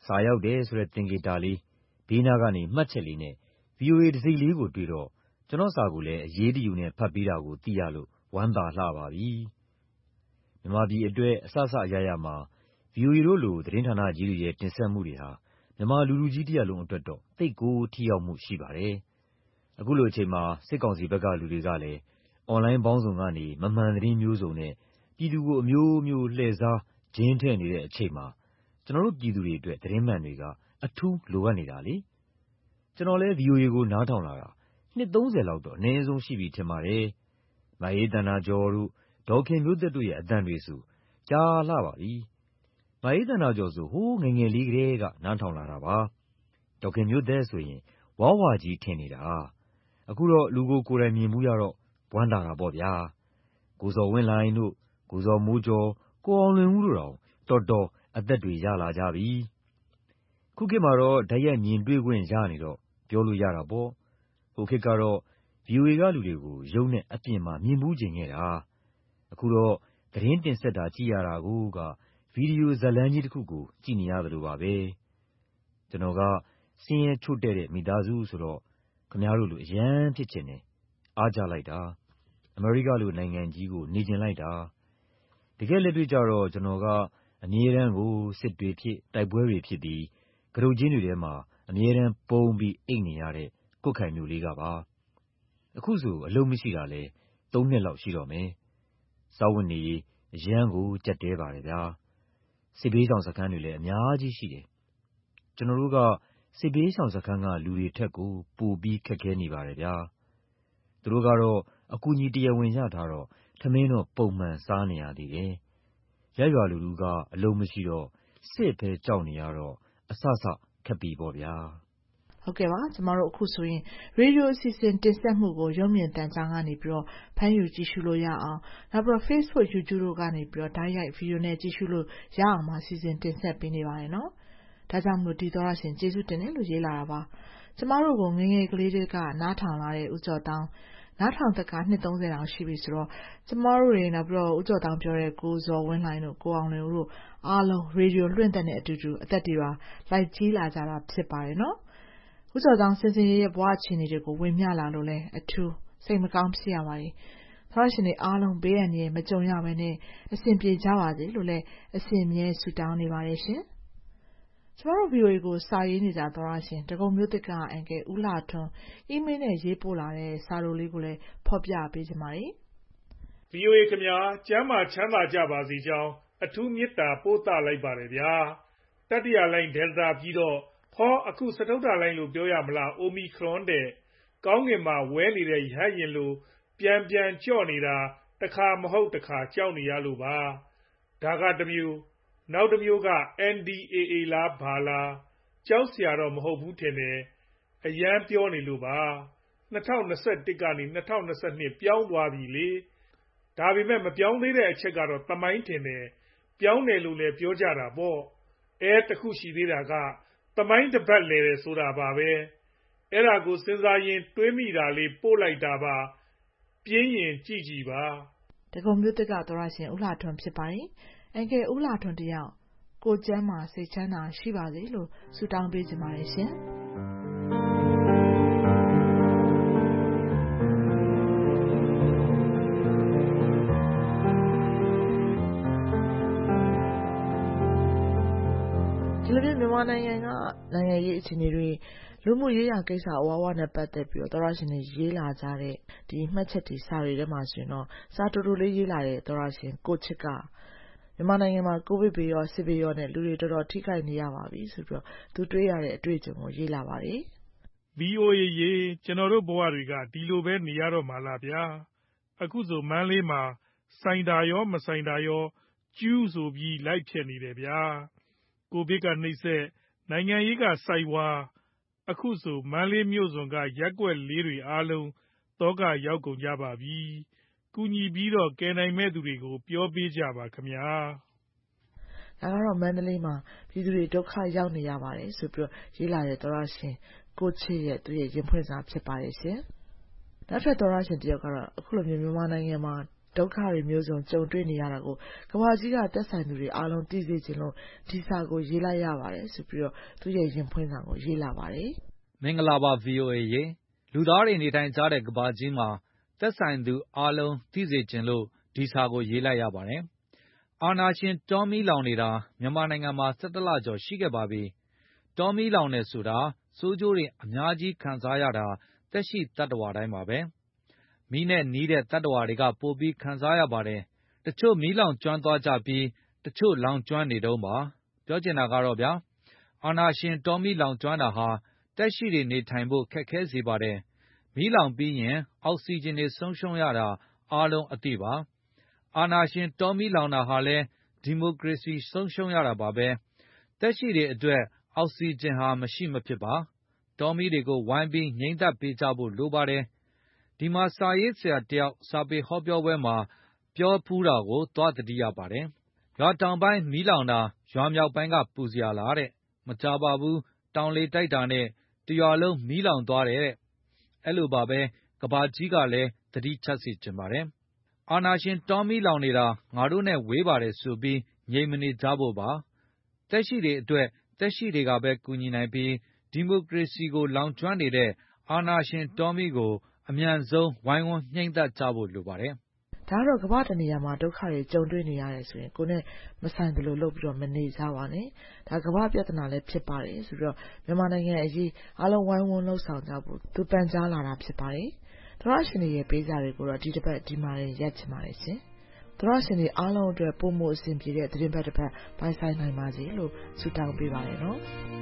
စာရောက်တယ်ဆိုတဲ့သင်္ကေတလေးဘေးနားကနေမှတ်ချက်လေးနဲ့ VOA တံဆိပ်လေးကိုတွေ့တော့ကျနော့်စာကိုလည်းအရေးတယူနဲ့ဖတ်ပေးတာကိုသိရလို့ဝမ်းသာလှပါပြီ။မြန်မာပြည်အတွက်အစစအရာရာမှာ VOA တို့လိုသတင်းဌာနကြီးတွေရဲ့တင်ဆက်မှုတွေဟာမြန်မာလူထုကြီးတရပ်လုံးအတွက်တော့သိပ်ကိုထိရောက်မှုရှိပါတယ်။အခုလိုအချိန်မှာစစ်ကောင်စီဘက်ကလူတွေကလည်းအွန်လိုင်းပေါင်းစုံကနေမမှန်သတင်းမျိုးစုံနဲ့ပြည်သူကိုအမျိုးမျိုးလှည့်စားဂျင်းထည့်နေတဲ့အချိန်မှာကျနော်တို့ပြည်သူတွေအတွက်သတင်းမှန်တွေကအထူးလိုအပ်နေတာလေ။ကျနော်လည်း VOA ကိုနားထောင်လာတာနှစ်30လောက်တော့အနည်းဆုံးရှိပြီထင်ပါတယ်။မအေးသန္တာကျော်တို့ဒေါ်ခင်မျိုးသက်တို့ရဲ့အသံတွေဆိုကြားလှပါပြီ။မအေးသန္တာကျော်ဆိုဟိုးငယ်ငယ်လေးကတည်းကနားထောင်လာတာပါ။ဒေါ်ခင်မျိုးသက်ဆိုရင်ဝါဝါကြီးထင်နေတာ။အခုတော့လူကိုကိုယ်တိုင်မြင်မှုရတော့ဝမ်းသာတာပေါ့ဗျာ။ကိုဇော်ဝင်းလှိုင်တို့ကိုဇော်မိုးကျော်ကိုအောင်လွင်ဦးတို့တောင်တော်တော်အသက်တွေရလာကြပြီ။ခုခေတ်မှာတော့ဓာတ်ရိုက်မြင်တွေ့ခွင့်ရနေတော့ပြောလို့ရတာပေါ့။ဟိုခေတ်ကတော့ VOA ကလူတွေကိုရုပ်နဲ့အပြင်မှာမြင်မှုကျင်ခဲ့တာ။အခုတော့သတင်းတင်ဆက်တာကြည့်ရတာကိုကဗီဒီယိုဇာတ်လမ်းကြီးတစ်ခုကိုကြည့်နေရသလိုပါပဲ။ကျွန်တော်ကဆင်းရဲချို့တဲ့မိသားစုဆိုတော့ခင်ဗျားတို့လိုအရန်ဖြစ်ချင်တယ်။အားကြလိုက်တာ။အမေရိကလိုနိုင်ငံကြီးကိုနေကျင်လိုက်တာ။တကယ်လက်တွေ့ကြတော့ကျွန်တော်ကအမြဲတမ်းကိုစစ်တွေဖြစ်တိုက်ပွဲတွေဖြစ်ပြီးကရုတ်ချင်းတွေထဲမှာအမြဲတမ်းပုံပြီးအိတ်နေရတဲ့ကွတ်ခိုင်မျိုးလေးကပါအခုဆိုအလုံးမရှိတာလဲ3နှစ်လောက်ရှိတော့မယ်စာဝတ်နေရေးအရန်ကိုကြက်တဲပါတယ်ဗျာစစ်ဘေးဆောင်စခန်းတွေလည်းအများကြီးရှိတယ်ကျွန်တော်တို့ကစစ်ဘေးဆောင်စခန်းကလူတွေထက်ကိုပိုပြီးခက်ခဲနေပါတယ်ဗျာသူတို့ကတော့အကူအညီတရားဝင်ရထားတော့ထမင်းတော့ပုံမှန်စားနေရသေးတယ်ရရွာလူလူကအလုံးမရှိတော့စစ်ပဲကြောက်နေရတော့အဆဆခက်ပြီပေါ့ဗျာဟုတ်ကဲ့ပါကျမတို့အခုဆိုရင်ရေဒီယိုအစီအစဉ်တင်ဆက်မှုကိုရုံမြင်တန်ကြားကနေပြီးတော့ဖမ်းယူကြည့်ရှုလို့ရအောင်နောက်ပြီးတော့ Facebook YouTube တို့ကနေပြီးတော့ဓာတ်ရိုက်ဗီဒီယိုနဲ့ကြည့်ရှုလို့ရအောင်မှာစီစဉ်တင်ဆက်ပေးနေပါတယ်နော်ဒါကြောင့်မလို့ဒီသောရရှင်ကျေးဇူးတင်တယ်လို့ရေးလာတာပါကျမတို့ကိုငယ်ငယ်ကလေးတွေကနားထောင်လာတဲ့ဦးကျော်တောင်းနားထောင်တက်ကနှစ်30တောင်ရှိပြီဆိုတော့ကျမတို့တွေနောက်ပြီးတော့ဦးကျော်တောင်းပြောတဲ့ကိုဇော်ဝင်းလှိုင်တို့ကိုအောင်လွင်ဦးတို့အားလုံးရေဒီယိုလွှင့်တဲ့နဲ့အတူတူအသက်တွေပါလိုက်ကြီးလာကြတာဖြစ်ပါတယ်နော်ဦးကျော်တောင်းစင်စင်ရဲ့ဘဝအခြေအနေတွေကိုဝင်မျှလာလို့လဲအထူးစိတ်မကောင်းဖြစ်ရပါတယ်။သောရရှင်တွေအားလုံးဘေးအန္တရာယ်မကြုံရဘဲနဲ့အဆင်ပြေကြပါစေလို့လဲအစဉ်မြဲဆုတောင်းနေပါတယ်ရှင်။ကျမတို့ VOA ကိုစာရေးနေကြသောရရှင်တကုံမျိုးတစ်ကအန်ကဲဦးလာထွန်းအီးမေးလ်နဲ့ရေးပို့လာတဲ့စာလိုလေးကိုလည်းဖော်ပြပေးကြပါမယ်။ VOA ခင်ဗျာကျမ်းမာချမ်းသာကြပါစေကြောင်းအထူးမေတ္တာပို့သလိုက်ပါတယ်ဗျာ။တတိယလိုင်း Delta ပြီးတော့အခုစတုတ္ထလိုင်းလို့ပြောရမလား Omicron တဲ့ကောင်းကင်မှာဝဲနေတဲ့ရဟတ်ယာဉ်လိုပြန်ကြော့နေတာတခါမဟုတ်တခါကြောက်နေရလို့ပါဒါကတစ်မျိုးနောက်တစ်မျိုးက NDAA လားဘာလားကြောက်စရာတော့မဟုတ်ဘူးထင်တယ်အရန်ပြောနေလို့ပါ2021ကနေ2022ပြောင်းသွားပြီလေဒါပေမဲ့မပြောင်းသေးတဲ့အချက်ကတော့သမိုင်းထင်တယ်ပြောင်းတယ်လို့လည်းပြောကြတာပေါ့တစ်ခုရှိသေးတာကသမိုင်းတစ်ပတ်လဲတယ်ဆိုတာပါပဲအဲ့ဒါကိုစဉ်းစားရင်းတွေးမိတာလေးပို့လိုက်တာပါပြင်းရင်ကြည့်ကြည့်ပါတကုံမျိုးတက်ကသောရရှင်ဦးလှထွန်းဖြစ်ပါတယ်အန်ကဲဦးလှထွန်းတယောက်ကိုကျမ်းမာစိတ်ချမ်းသာရှိပါစေလို့ဆုတောင်းပေးကြပါတယ်ရှင်မြန်မာနိုင်ငံကနိုင်ငံရေးအခြေအနေတွေလူမှုရေးရာကိစ္စအဝဝနဲ့ပတ်သက်ပြီးတော့သောရရှင်တွေရေးလာကြတဲ့ဒီမှတ်ချက်တွေစာတွေထဲမှာဆိုရင်တော့စာတူတူလေးရေးလာတဲ့သောရရှင်ကိုချစ်ကမြန်မာနိုင်ငံမှာကိုဗစ်ဘေးရောစစ်ဘေးရောနဲ့လူတွေတော်တော်ထိခိုက်နေရပါပြီဆိုပြီးတော့သူတွေ့ရတဲ့အတွေ့အကြုံကိုရေးလာပါတယ် VOA ရေကျွန်တော်တို့ဘဝတွေကဒီလိုပဲနေရတော့မှာလားဗျာအခုဆိုမန်းလေးမှာဆိုင်တာရောမဆိုင်တာရောကျူးဆိုပြီးလိုက်ဖြစ်နေတယ်ဗျာကိုဗစ်ကနှိမ့်ဆက်နိုင်ငံရေးကစိုက်ဝါအခုဆိုမန်းလေးမြို့စွန်ကရက်ွက်လေးတွေအားလုံးတော့ကရောက်ကုန်ကြပါပြီကူညီပြီးတော့ကယ်နိုင်မဲ့သူတွေကိုပြောပေးကြပါခင်ဗျာဒါကတော့မန္တလေးမှာပြည်သူတွေဒုက္ခရောက်နေရပါတယ်ဆိုပြီးတော့ရေးလာတဲ့သောရရှင်ကိုချစ်ရဲ့သူရဲ့ရင်ဖွင့်စာဖြစ်ပါတယ်ရှင်နောက်ထပ်သောရရှင်တယောက်ကတော့အခုလိုမျိုးမြန်မာနိုင်ငံမှာဒုက္ခတွေမျိုးစုံကြုံတွေ့နေရတာကိုကမ္ဘာကြီးကသက်ဆိုင်သူတွေအားလုံးသိစေချင်လို့ဒီစာကိုရေးလိုက်ရပါတယ်ဆိုပြီးတော့သူ့ရဲ့ရင်ဖွင့်စာကိုရေးလာပါတယ်မင်္ဂလာပါ VOA ရေလူသားတွေနေထိုင်ကြတဲ့ကမ္ဘာကြီးမှာသက်ဆိုင်သူအားလုံးသိစေချင်လို့ဒီစာကိုရေးလိုက်ရပါတယ်အာဏာရှင်တောမီလောင်နေတာမြန်မာနိုင်ငံမှာ17လကျော်ရှိခဲ့ပါပြီတောမီလောင်နေဆိုတာစိုးကျိုးတွေအများကြီးခံစားရတာသက်ရှိတတ္တဝါတိုင်းပါပဲမီးနဲ့နီးတဲ့တတ္တဝါတွေကပိုပြီးခံစားရပါတယ်တချို့မီးလောင်ကျွမ်းသွားကြပြီးတချို့လောင်ကျွမ်းနေတုန်းပါပြောချင်တာကတော့ဗျာအာဏာရှင်တောမီလောင်ကျွမ်းတာဟာသက်ရှိတွေနေထိုင်ဖို့ခက်ခဲစေပါတယ်မီးလောင်ပြီးရင်အောက်ဆီဂျင်တွေဆုံးရှုံးရတာအားလုံးအသိပါအာဏာရှင်တောမီလောင်တာဟာလဲဒီမိုကရေစီဆုံးရှုံးရတာပါပဲသက်ရှိတွေအတွက်အောက်ဆီဂျင်ဟာမရှိမဖြစ်ပါတောမီတွေကိုဝိုင်းပြီးငြိမ်းသတ်ပေးကြဖို့လိုပါတယ်ဒီမှာစာရေးဆရာတယောက်စာပေဟောပြောပွဲမှာပြောဖူးတာကိုသွားသတိရပါတယ်ရွာတောင်ပိုင်းမီးလောင်တာရွာမြောက်ပိုင်းကပူစရာလားတဲ့မကြပါဘူးတောင်လေတိုက်တာနဲ့တရွာလုံးမီးလောင်သွားတယ်တဲ့အဲ့လိုပါပဲကဘာကြီးကလည်းသတိချက်စီချင်ပါတယ်အာဏာရှင်တောမီလောင်နေတာငါတို့နဲ့ဝေးပါတယ်ဆိုပြီးငြိမ်မနေကြဖို့ပါသက်ရှိတွေအတွက်သက်ရှိတွေကပဲကူညီနိုင်ပြီးဒီမိုကရေစီကိုလောင်ကျွမ်းနေတဲ့အာဏာရှင်တောမီကိုအမြန်ဆုံးဝိုင်းဝန်းနှိမ့်သက်ကြဖို့လိုပါတယ်ဒါကတော့ကမ္ဘာတနေရာမှာဒုက္ခတွေကြုံတွေ့နေရတယ်ဆိုရင်ကိုယ်နဲ့မဆိုင်သလိုလုပ်ပြီးတော့မနေကြပါနဲ့ဒါကမ္ဘာပြဿနာလည်းဖြစ်ပါတယ်ဆိုတော့မြန်မာနိုင်ငံအရေးအားလုံးဝိုင်းဝန်းလှုပ်ဆောင်ကြဖို့သူပန်ကြားလာတာဖြစ်ပါတယ်သရရှင်တွေရဲ့ပေးစာတွေကိုတော့ဒီတစ်ပတ်ဒီမှာရက်ချင်ပါတယ်ရှင်သရရှင်တွေအားလုံးအတွက်ပုံမှုအဆင်ပြေတဲ့သတင်းပတ်တစ်ပတ်ပိုင်ဆိုင်နိုင်ပါစေလို့ဆုတောင်းပေးပါတယ်နော်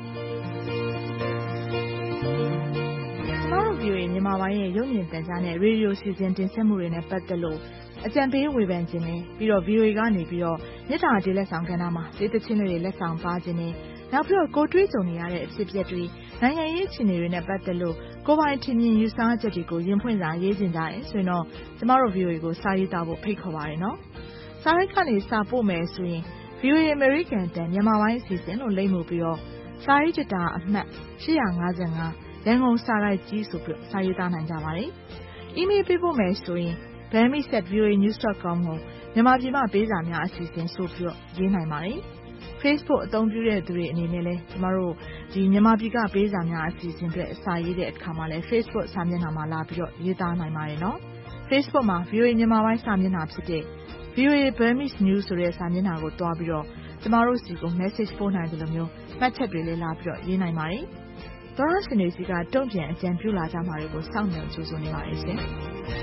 VOA မြန်မာပိုင်းရဲ့ရုပ်မြင်သံကြားနဲ့ရေဒီယိုစီစဉ်တင်ဆက်မှုတွေနဲ့ပတ်သက်လို့အကြံပေးဝေဖန်ခြင်းနဲ့ပြီးတော့ VOA ကနေပြီးတော့မြစ်တာဒေးလက်ဆောင်ကဏ္ဍမှာဒေသချင်းတွေလက်ဆောင်ပါခြင်းနဲ့နောက်ပြီးတော့ကိုတွေးကြုံနေရတဲ့အဖြစ်အပျက်တွေနိုင်ငံရေးအခြေအနေတွေနဲ့ပတ်သက်လို့ကိုပိုင်ထင်မြင်ယူဆချက်တွေကိုရင်ဖွင့်စာရေးတင်ကြတယ်ဆိုရင်တော့ကျမတို့ VOA ကိုစာရေးသားဖို့ဖိတ်ခေါ်ပါရနော်စာရိုက်ကနေစာပို့မယ်ဆိုရင် VOA American တန်မြန်မာပိုင်းအစီအစဉ်လို့လိမ့်မှုပြီးတော့စာရေးကြတာအမှတ်855ရန်ကုန်စာရိုက်ကြီးဆိုပြီးစာရေးသားနိုင်ကြပါတယ်။ email ပေးဖို့မယ်ဆိုရင် bami@voanews.com ကိုမြန်မာပြည်မှာပေးစာများအစီအစဉ်ဆိုပြီးတော့ရေးနိုင်ပါတယ်။ Facebook အသုံးပြုတဲ့သူတွေအနေနဲ့လည်းကျမတို့ဒီမြန်မာပြည်ကပေးစာများအစီအစဉ်တွေအစာရေးတဲ့အခါမှာလည်း Facebook စာမျက်နှာမှာလာပြီးတော့ရေးသားနိုင်ပါတယ်နော်။ Facebook မှာ VOA မြန်မာပိုင်းစာမျက်နှာဖြစ်တဲ့ VOA Burmese News ဆိုတဲ့စာမျက်နှာကိုတွားပြီးတော့ကျမတို့စီကို message ပို့နိုင်တယ်လို့မျိုးမှတ်ချက်တွေလည်းလာပြီးတော့ရေးနိုင်ပါတယ်။သောရရှင်တွေစီကတုံ့ပြန်အကြံပြုလာကြမှာတွေကိုစောင့်မျှော်ကြိုဆိုနေပါတယ်ရှင်။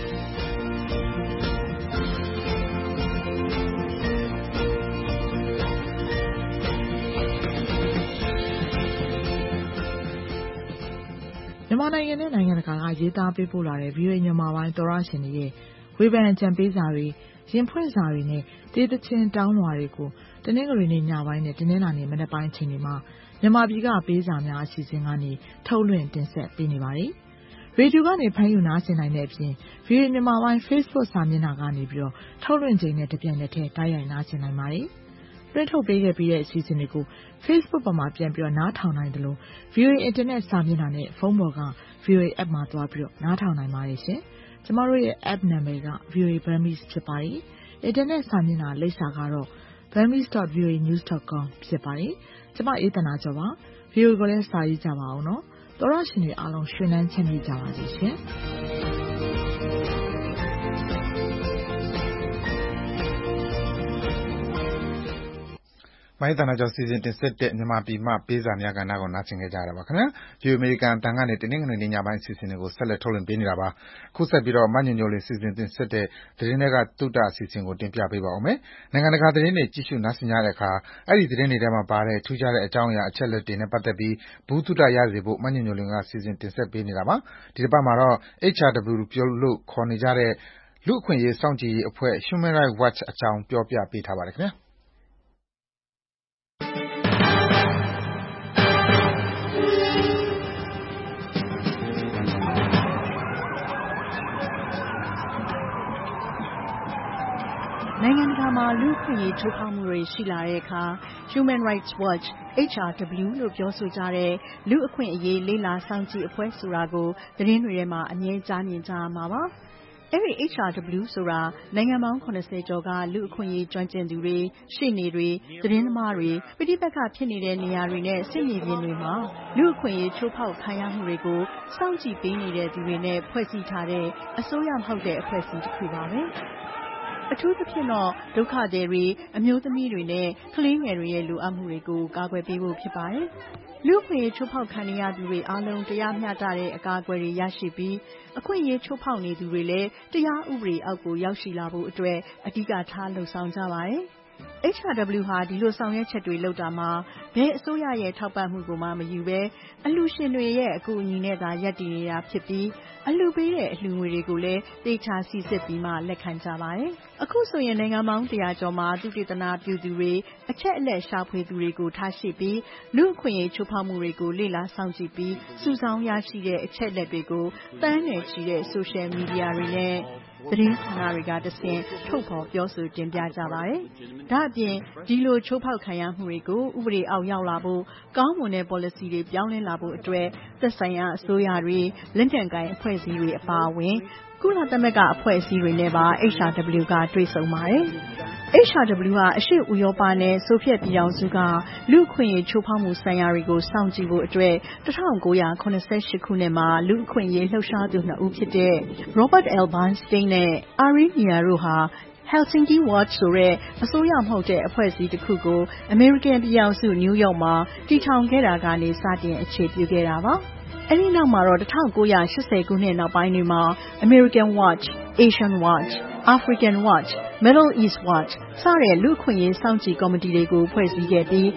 မြန်မာနိုင်ငံနဲ့နိုင်ငံတကာကရေးသားပေးပို့လာတဲ့ VOA မြန်မာပိုင်းသောရရှင်တွေရဲ့ဝေဖန်အကြံပေးစာတွေရင်ဖွင့်စာတွေနဲ့ဒေသချင်းတောင်းလွှာတွေကိုတနင်္ဂနွေနေ့ညပိုင်းနဲ့တနင်္လာနေ့မနက်ပိုင်းအချိန်တွေမှာမြန်မာပြည်ကပေးစာများအစီအစဉ်ကနေထုတ်လွှင့်တင်ဆက်ပေးနေပါတယ်။ရေဒီယိုကနေဖမ်းယူနားဆင်နိုင်တဲ့အပြင် VOA မြန်မာပိုင်း Facebook စာမျက်နှာကနေပြီးတော့ထုတ်လွှင့်ချိန်နဲ့တပြိုင်နက်တည်းတိုက်ရိုက်နားဆင်နိုင်ပါတယ်။လွှင့်ထုတ်ပေးခဲ့ပြီးတဲ့အစီအစဉ်တွေကို Facebook ပေါ်မှာပြန်ပြီးတော့နားထောင်နိုင်တယ်လို့ VOA Internet စာမျက်နှာနဲ့ဖုန်းပေါ်က VOA App မှာသွားပြီးတော့နားထောင်နိုင်ပါတယ်ရှင်။ကျမတို့ရဲ့ App နာမည်က VOA Burmese ဖြစ်ပါတယ်။ Internet စာမျက်နှာလိပ်စာကတော့ burmese.voanews.com ဖြစ်ပါတယ်။ကျမအေးသနာကျော်ပါ။ VOA ကိုလည်းစာရေးကြပါအောင်နော်။သောရရှင်တွေအားလုံးရွှင်လန်းချမ်းမြေ့ကြပါစေရှင်။မိုင်းတနာကျော်စီစဉ်တင်ဆက်တဲ့မြန်မာပြည်မှပေးစာများကဏ္ဍကိုနားဆင်ကြရတာပါခင်ဗျာ။ VOA American အတန်ကနေတနင်္ဂနွေနေ့ညပိုင်းအစီအစဉ်တွေကိုဆက်လက်ထုတ်လွှင့်ပေးနေတာပါ။အခုဆက်ပြီးတော့မညွန့်ညိုလေးစီစဉ်တင်ဆက်တဲ့သတင်းတွေကတုဒ္ဒအစီအစဉ်ကိုတင်ပြပေးပါဦးမယ်။နိုင်ငံတကာသတင်းတွေကြည့်ရှုနားဆင်ကြတဲ့အခါအဲ့ဒီသတင်းတွေထဲမှာပါတဲ့ထူးခြားတဲ့အကြောင်းအရာအချက်အလက်တွေနဲ့ပတ်သက်ပြီးဘူးတုဒ္ဒရစေဖို့မညွန့်ညိုလေးကစီစဉ်တင်ဆက်ပေးနေတာပါ။ဒီတစ်ပတ်မှာတော့ HRW လို့ခေါ်နေကြတဲ့လူ့အခွင့်အရေးစောင့်ကြည့်ရေးအဖွဲ့ Human Rights Watch အကြောင်းပြောပြပေးထားပါတယ်ခင်ဗျာ။နိုင်ငံတကာမှာလူ့အခွင့်အရေးချိုးဖောက်မှုတွေရှိလာတဲ့အခါ Human Rights Watch HRW လို့ပြောဆိုကြတဲ့လူ့အခွင့်အရေးလေ့လာစောင့်ကြည့်အဖွဲ့ဆိုတာကိုသတင်းတွေထဲမှာအမြဲကြားမြင်ကြရမှာပါ။အဲဒီ HRW ဆိုတာနိုင်ငံပေါင်း70ကျော်ကလူ့အခွင့်အရေးကျွမ်းကျင်သူတွေ၊ရှေ့နေတွေ၊သတင်းသမားတွေ၊ပဋိပက္ခဖြစ်နေတဲ့နေရာတွေနဲ့စစ်မြေပြင်တွေမှာလူ့အခွင့်အရေးချိုးဖောက်ခံရမှုတွေကိုစောင့်ကြည့်ပေးနေတဲ့သူတွေနဲ့ဖွဲ့စည်းထားတဲ့အစိုးရမဟုတ်တဲ့အဖွဲ့အစည်းတစ်ခုပါပဲ။အထူးသဖြင့်တော့ဒုက္ခသည်တွေ၊အမျိုးသမီးတွေနဲ့ကလေးငယ်တွေရဲ့လိုအပ်မှုတွေကိုကာကွယ်ပေးဖို့ဖြစ်ပါတယ်။လူ့အခွင့်အရေးချိုးဖောက်ခံနေရသူတွေအားလုံးတရားမျှတတဲ့အကာအကွယ်တွေရရှိပြီးအခွင့်အရေးချိုးဖောက်နေသူတွေလည်းတရားဥပဒေအောက်ကိုရောက်ရှိလာဖို့အတွက်အဓိကထားလှုံ့ဆော်ကြပါတယ်။ HRW ဟာဒီလိုဆောင်ရွက်ချက်တွေလုပ်တာမှာဘယ်အစိုးရရဲ့ထောက်ပံ့မှုကိုမှမယူဘဲအလှူရှင်တွေရဲ့အကူအညီနဲ့သာရပ်တည်နေတာဖြစ်ပြီးအလှူပေးတဲ့အလှူငွေတွေကိုလည်းသေချာစိစစ်ပြီးမှလက်ခံကြပါတယ်။အခုဆိုရင်နိုင်ငံပေါင်း100ကျော်မှာသုတေသနပြုသူတွေအချက်အလက်ရှာဖွေသူတွေကိုထားရှိပြီးလူ့အခွင့်အရေးချိုးဖောက်မှုတွေကိုလေ့လာစောင့်ကြည့်ပြီးစုဆောင်းရရှိတဲ့အချက်အလက်တွေကိုသန်းနဲ့ချီတဲ့ဆိုရှယ်မီဒီယာတွေနဲ့သတင်းဌာနတွေကတဆင့်ထုတ်ဖော်ပြောဆိုတင်ပြကြပါတယ်။ဒါ့အပြင်ဒီလိုချိုးဖောက်ခံရမှုတွေကိုဥပဒေအောက်ရောက်လာဖို့ကောင်းမွန်တဲ့ policy တွေပြောင်းလဲလာဖို့အတွက်သက်ဆိုင်ရာအစိုးရတွေလက်နက်ကိုင်အဖွဲ့အစည်းတွေအပါအဝင်ကုလသမဂ္ဂအဖွဲ့အစည်းတွေနဲ့ပါ HRW ကတွေ့ဆုံပါတယ်။ HRW ဟာအရှေ့ဥရောပနဲ့ဆိုဗီယက်ပြည်ထောင်စုကလူ့အခွင့်အရေးချိုးဖောက်မှုဆိုင်ရာတွေကိုစောင့်ကြည့်ဖို့အတွက်1988ခုနှစ်မှာလူ့အခွင့်အရေးလှုပ်ရှားသူ2ဦးဖြစ်တဲ့ Robert L. Bernstein နဲ့ Irene Neer တို့ဟာ Helsinki Watch ဆိုတဲ့အစိုးရမဟုတ်တဲ့အဖွဲ့အစည်းတစ်ခုကိုအမေရိကန်ပြည်ထောင်စုနယူးယောက်မှာတည်ထောင်ခဲ့တာကနေစတင်အခြေပြုခဲ့တာပါ။အဲဒီနောက်မှာတော့1980ခုနှစ်နောက်ပိုင်းတွေမှာ American Watch, Asian Watch, African Watch, Middle East Watch စတဲ့လူ့အခွင့်အရေးစောင့်ကြည့်ကော်မတီတွေကိုဖွဲ့စည်းခဲ့ပြီး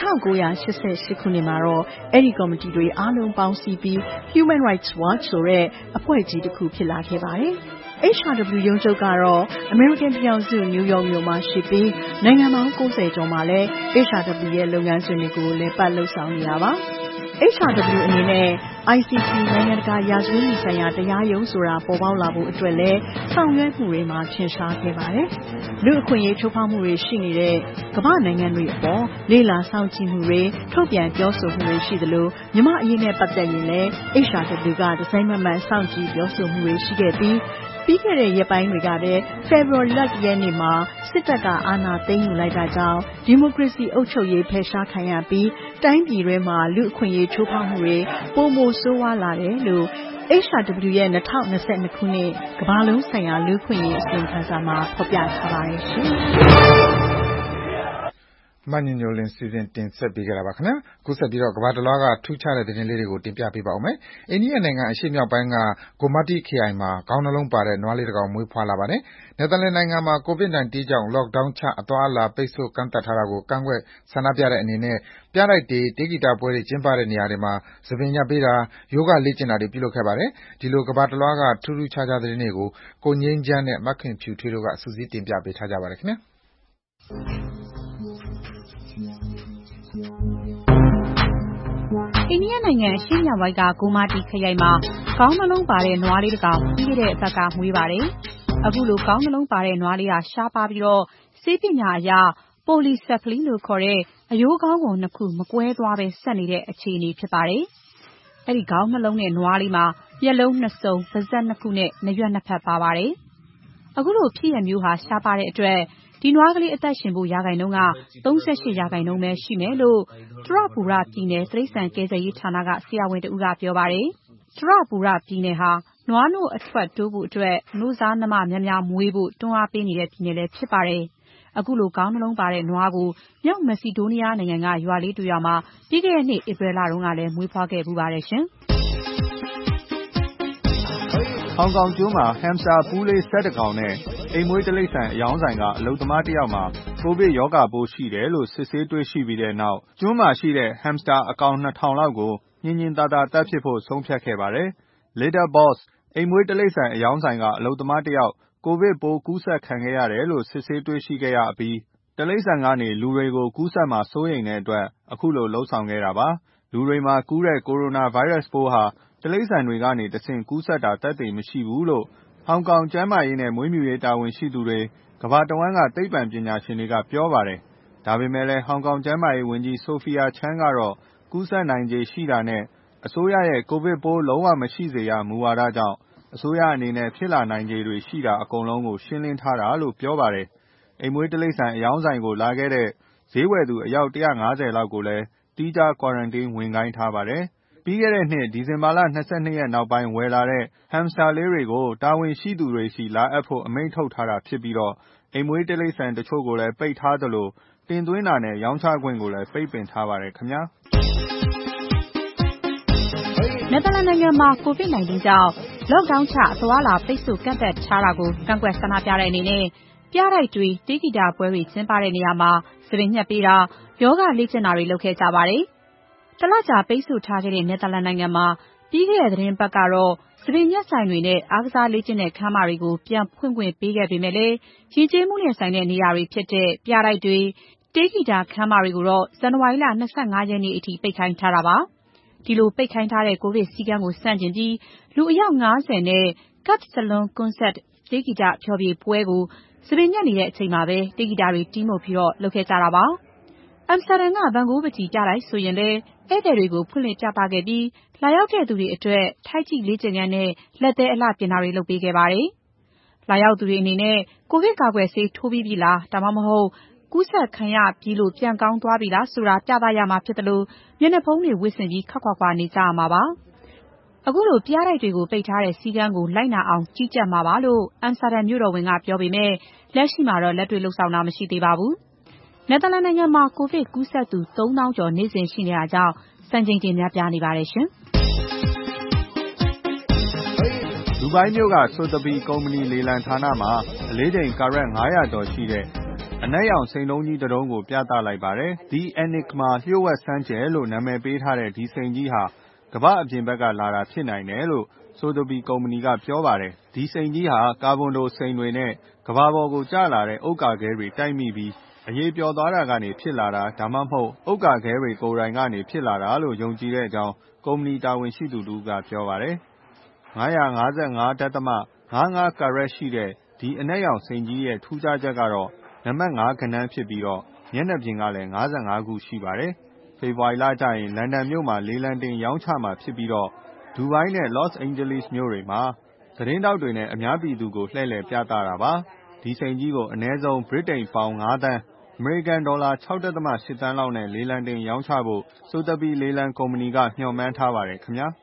1988ခုနှစ်မှာတော့အဲဒီကော်မတီတွေအားလုံးပေါင်းစည်းပြီး Human Rights Watch ဆိုတဲ့အဖွဲ့ကြီးတစ်ခုဖြစ်လာခဲ့ပါတယ်။ HRW ရုံးချုပ်ကတော့အမေရိကန်ပြည်ထောင်စုနယူးယောက်မြို့မှာရှိပြီးနိုင်ငံပေါင်း90ကျော်မှာလည်း HRW ရဲ့လုပ်ငန်းစဉ်တွေကိုလည်ပတ်လှုပ်ဆောင်နေတာပါ။ HRW အနေနဲ့ ICC နိုင်ငံတကာရာဇဝတ်မှုဆိုင်ရာတရားရုံးဆိုတာပေါ်ပေါက်လာဖို့အတွက်လည်းဆောင်ရွက်မှုတွေမှာထင်ရှားခဲ့ပါတယ်။လူ့အခွင့်အရေးချိုးဖောက်မှုတွေရှိနေတဲ့ကမ္ဘာနိုင်ငံတွေအပေါ်လေ့လာစောင့်ကြည့်မှုတွေထုတ်ပြန်ပြောဆိုမှုတွေရှိသလိုမြန်မာအရေးနဲ့ပတ်သက်ရင်လည်း HRW ကတစိုက်မတ်မတ်စောင့်ကြည့်ပြောဆိုမှုတွေရှိခဲ့ပြီးပြီးခဲ့တဲ့ရက်ပိုင်းတွေကတည်းဖေဖော်ဝါရီလ1ရက်နေ့မှာစစ်တပ်ကအာဏာသိမ်းယူလိုက်တာကြောင့်ဒီမိုကရေစီအုပ်ချုပ်ရေးဖယ်ရှားခံရပြီးတိုင်းပြည်တွင်းမှာလူ့အခွင့်အရေးချိုးဖောက်မှုတွေပိုမိုဆိုးဝါးလာတယ်လို့ HRW ရဲ့2022ခုနှစ်ကမ္ဘာလုံးဆိုင်ရာလူ့အခွင့်အရေးအစီရင်ခံစာမှာဖော်ပြထားပါတယ်ရှင်။မညညိုလင်းစီစဉ်တင်ဆက်ပေးခဲ့တာပါခင်ဗျာ။ခုဆက်ပြီးတော့ကမ္ဘာတလွှားကထူးခြားတဲ့သတင်းလေးတွေကိုတင်ပြပေးပါဦးမယ်။အိန္ဒိယနိုင်ငံအရှေ့မြောက်ပိုင်းကဂိုမာတိခရိုင်မှာခေါင်းနှလုံးပါတဲ့နွားလေးတစ်ကောင်မွေးဖွားလာပါတယ်။နယ်သာလန်နိုင်ငံမှာ COVID-19 ကြောင့် Lockdown ချအသွားအလာပိတ်ဆို့ကန့်သတ်ထားတာကိုကန့်ကွက်ဆန္ဒပြတဲ့အနေနဲ့ပြတိုက်တွေ၊တေးဂီတပွဲတွေကျင်းပတဲ့နေရာတွေမှာဆံပင်ညှပ်ပေးတာ၊ယောဂလေ့ကျင့်တာတွေပြုလုပ်ခဲ့ပါတယ်။ဒီလိုကမ္ဘာတလွှားကထူးထူးခြားခြားသတင်းတွေကိုကိုငြိမ်းချမ်းနဲ့မခင်ဖြူထွေးတို့ကစုစည်းတင်ပြပေးထားကြပါတယ်ခင်ဗျာ။အိန္ဒိယနိုင်ငံအရှေ့မြောက်ပိုင်းကဂိုမာတီခရိုင်မှာခေါင်းနှလုံးပါတဲ့နွားလေးတစ်ကောင်ပြီးခဲ့တဲ့အပတ်ကမွေးပါတယ်။အခုလိုခေါင်းနှလုံးပါတဲ့နွားလေးဟာရှားပါးပြီးတော့ဆေးပညာအရ polycephaly လို့ခေါ်တဲ့အရိုးခေါင်းပုံနှစ်ခုမကွဲသွားပဲဆက်နေတဲ့အခြေအနေဖြစ်ပါတယ်။အဲဒီခေါင်းနှလုံးနဲ့နွားလေးမှာမျက်လုံးနှစ်စုံ၊ပါးစပ်နှစ်ခုနဲ့နားရွက်နှစ်ဖက်ပါပါတယ်။အခုလိုဖြစ်ရမျိုးဟာရှားပါးတဲ့အတွက်ဒီနွားကလေးအသက်ရှင်ဖို့ရာခိုင်နှုန်းက38%ပဲရှိမယ်လို့ထရပူရပြည်နယ်တိရစ္ဆာန်ကယ်ဆယ်ရေးဌာနကဆရာဝန်တဦးကပြောပါတယ်။ထရပူရပြည်နယ်ဟာနွားနို့အထွက်တိုးဖို့အတွက်နို့စားနှမများများမွေးဖို့တွန်းအားပေးနေတဲ့ပြည်နယ်လည်းဖြစ်ပါတယ်။အခုလိုခေါင်းနှလုံးပါတဲ့နွားကိုမြောက်မက်ဆီဒိုးနီးယားနိုင်ငံကရွာလေးတစ်ရွာမှာပြီးခဲ့တဲ့နှစ်ဧပြီလတုန်းကလည်းမွေးဖွားခဲ့ဖူးပါတယ်ရှင်။ဟောင်ကောင်ကျွန်းမှာဟမ်စတာပူးလေး11ကောင်နဲ့အိမ်မွေးတိရစ္ဆာန်အရောင်းဆိုင်ကအလုပ်သမားတစ်ယောက်မှာကိုဗစ်ရောဂါပိုးရှိတယ်လို့စစ်ဆေးတွေ့ရှိပြီးတဲ့နောက်ကျွန်းမှာရှိတဲ့ဟမ်စတာအကောင်2000လောက်ကိုညင်ညင်သာသာတပ်ဖြစ်ဖို့ဆုံးဖြတ်ခဲ့ပါတယ်။ Litter Box အိမ်မွေးတိရစ္ဆာန်အရောင်းဆိုင်ကအလုပ်သမားတစ်ယောက်ကိုဗစ်ပိုးကူးစက်ခံခဲ့ရတယ်လို့စစ်ဆေးတွေ့ရှိခဲ့ရပြီးတိရစ္ဆာန်ကနေလူတွေကိုကူးစက်မှာစိုးရိမ်တဲ့အတွက်အခုလိုလုပ်ဆောင်ခဲ့တာပါ။လူတွေမှာကူးတဲ့ကိုရိုနာဗိုင်းရပ်စ်ပိုးဟာတိရစ္ဆာန်တွေကနေတဆင့်ကူးစက်တာသက်သေမရှိဘူးလို့ဟောင်ကောင်ကျန်းမာရေးနဲ့မွေးမြူရေးတာဝန်ရှိသူတွေကမ္ဘာတဝန်းကသိပ္ပံပညာရှင်တွေကပြောပါတယ်။ဒါပေမဲ့လည်းဟောင်ကောင်ကျန်းမာရေးဝန်ကြီးဆိုဖီယာချန်းကတော့ကူးစက်နိုင်ခြေရှိတာနဲ့အစိုးရရဲ့ကိုဗစ်ပိုးလုံးဝမရှိစေရမူဝါဒကြောင့်အစိုးရအနေနဲ့ဖြစ်လာနိုင်ခြေတွေရှိတာအကုန်လုံးကိုရှင်းလင်းထားတာလို့ပြောပါတယ်။အိမ်မွေးတိရစ္ဆာန်အရောင်းဆိုင်ကိုလာခဲ့တဲ့ဈေးဝယ်သူအယောက်150လောက်ကိုလည်းသီးခြား quarantine ဝင်ခိုင်းထားပါတယ်။ပြီးခဲ့တဲ့နှစ်ဒီဇင်ဘာလ22ရက်နောက်ပိုင်းဝယ်လာတဲ့ဟမ်စတာလေးတွေကိုတာဝန်ရှိသူတွေဆီလာအပ်ဖို့အမိန့်ထုတ်ထားတာဖြစ်ပြီးအိမ်မွေးတိရစ္ဆာန်တချို့ကိုလည်းပိတ်ထားသလိုတင်သွင်းတာနဲ့ရောင်းချခွင့်ကိုလည်းပိတ်ပင်ထားပါတယ်ခင်ဗျာ။နယ်သာလန်နိုင်ငံမှာ COVID-19 ကြောင့် Lockdown ချအသွားအလာပိတ်ဆို့ကန့်သတ်ထားတာကိုကန့်ကွက်ဆန္ဒပြတဲ့အနေနဲ့ပြတိုက်တွေ၊တေးဂီတပွဲတွေကျင်းပတဲ့နေရာမှာဆံပင်ညှပ်ပေးတာ၊ယောဂလေ့ကျင့်တာတွေလုပ်ခဲ့ကြပါတယ်။တလကြာပိတ်ဆို့ထားခဲ့တဲ့နယ်သာလန်နိုင်ငံမှာပြီးခဲ့တဲ့သီတင်းပတ်ကတော့ဆံပင်ညှပ်ဆိုင်တွေနဲ့အားကစားလေ့ကျင့်တဲ့ခန်းမတွေကိုပြန်ဖွင့်ခွင့်ပေးခဲ့ပေမဲ့လည်းယဉ်ကျေးမှုနဲ့ဆိုင်တဲ့နေရာတွေဖြစ်တဲ့ပြတိုက်တွေ၊တေးဂီတခန်းမတွေကိုတော့ဇန်နဝါရီလ25ရက်နေ့အထိပိတ်ခိုင်းထားတာပါ။ဒီလိုပိတ်ခိုင်းထားတဲ့ကိုဗစ်စည်းကမ်းကိုဆန့်ကျင်ပြီးလူအယောက်50နဲ့ Cut Salon Concert တေးဂီတဖျော်ဖြေပွဲကိုဆံပင်ညှပ်နေတဲ့အချိန်မှာပဲတေးဂီတတွေတီးမှုတ်ပြီးလုပ်ခဲ့ကြတာပါ။အမ်စတာဒမ်ကဗန်ဂိုးပန်းချီပြတိုက်ဆိုရင်လည်းဧည့်သည်တွေကိုဖွင့်လှစ်ပြသခဲ့ပြီးလာရောက်တဲ့သူတွေအတွက်ထိုက်ကြည့်လေ့ကျင့်ခန်းနဲ့လက်သည်းအလှပြင်တာတွေလုပ်ပေးခဲ့ပါတယ်။လာရောက်သူတွေအနေနဲ့ကိုဗစ်ကာကွယ်ဆေးထိုးပြီးပြီလားဒါမှမဟုတ်ကူးစက်ခံရပြီးလို့ပြန်ကောင်းသွားပြီလားဆိုတာပြသရမှာဖြစ်တယ်လို့မျက်နှာဖုံးတွေဝတ်ဆင်ပြီးခပ်ခွာခွာနေကြရမှာပါ။အခုလိုပြတိုက်တွေကိုပိတ်ထားတဲ့စည်းကမ်းကိုလိုက်နာအောင်ကြီးကြပ်မှာပါလို့အမ်စတာဒမ်မြို့တော်ဝန်ကပြောပေမဲ့လက်ရှိမှာတော့လက်တွေ့လုပ်ဆောင်တာမရှိသေးပါဘူး။နယ်သာလန်နိုင်ငံမှာကိုဗစ်ကူးစက်သူ3000ကျော်နေ့စဉ်ရှိနေတာကြောင့်စံချိန်တင်များပြားနေပါတယ်ရှင်။ဒူဘိုင်းမြို့ကဆိုသဘီကုမ္ပဏီလေလံဌာနမှာအလေးချိန်ကာရက်900ကျော်ရှိတဲ့အနက်ရောင်စိန်လုံးကြီးတစ်တုံးကိုပြသလိုက်ပါတယ်။ The Enigma လျှို့ဝှက်ဆန်းကြယ်လို့နာမည်ပေးထားတဲ့ဒီစိန်ကြီးဟာကမ္ဘာအပြင်ဘက်ကလာတာဖြစ်နိုင်တယ်လို့ဆိုသဘီကုမ္ပဏီကပြောပါတယ်။ဒီစိန်ကြီးဟာကာဗွန်ဒိုစိန်တွေနဲ့ကမ္ဘာပေါ်ကိုကျလာတဲ့ဥက္ကာခဲတွေတိုက်မိပြီးအရေပျော်သွားတာကနေဖြစ်လာတာဒါမှမဟုတ်ဥက္ကာခဲတွေကိုယ်တိုင်ကနေဖြစ်လာတာလို့ယုံကြည်တဲ့အကြောင်းကုမ္ပဏီတာဝန်ရှိသူတူကပြောပါတယ်။555.55 ကာရက်ရှိတဲ့ဒီအနက်ရောင်စိန်ကြီးရဲ့ထူးခြားချက်ကတော့နံပါတ်5ကဏ္ဍဖြစ်ပြီးမျက်နှာပြင်ကလည်း55ခုရှိပါတယ်။ဖေဖော်ဝါရီလကျရင်လန်ဒန်မြို့မှာလေလံတင်ရောင်းချမှာဖြစ်ပြီးဒူဘိုင်းနဲ့လော့စ်အိန်ဂျလိစ်မြို့တွေမှာသတင်းတောက်တွေနဲ့အများပြည်သူကိုလှည့်လည်ပြသတာပါ။ဒီစိန်ကြီးကိုအနည်းဆုံးဗြိတိန်ပေါင်5သန်းအမေရိကန်ဒေါ်လာ 6.8 သန်းလောက်နဲ့လေလံတင်ရောင်းချဖို့ဆိုသဘီလေလံကုမ္ပဏီကမျှော်မှန်းထားပါတယ်ခင်ဗျာ။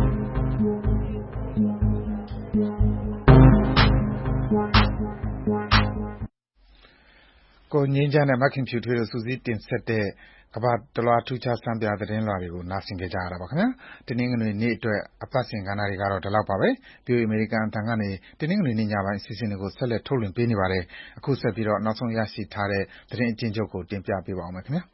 ကိုငြိမ်းချမ်းနဲ့မခင်ဖြူထွေးတို့စူးစီးတင်ဆက်တဲ့ကမ္ဘာတလွှားထူးခြားစံပြသတင်းလွှာတွေကိုနားဆင်ကြရတာပါခင်ဗျာ။တနင်္ဂနွေနေ့အတွက်အပတ်စဉ်ကဏ္ဍတွေကတော့ဒီလောက်ပါပဲ။ VOA အမေရိကန်အသံကနေတနင်္ဂနွေနေ့ညပိုင်းအစီအစဉ်တွေကိုဆက်လက်ထုတ်လွှင့်ပေးနေပါတယ်။အခုဆက်ပြီးနောက်ဆုံးရရှိထားတဲ့သတင်းအကျဉ်းချုပ်ကိုတင်ပြပေးပါမယ်ခင်ဗျာ။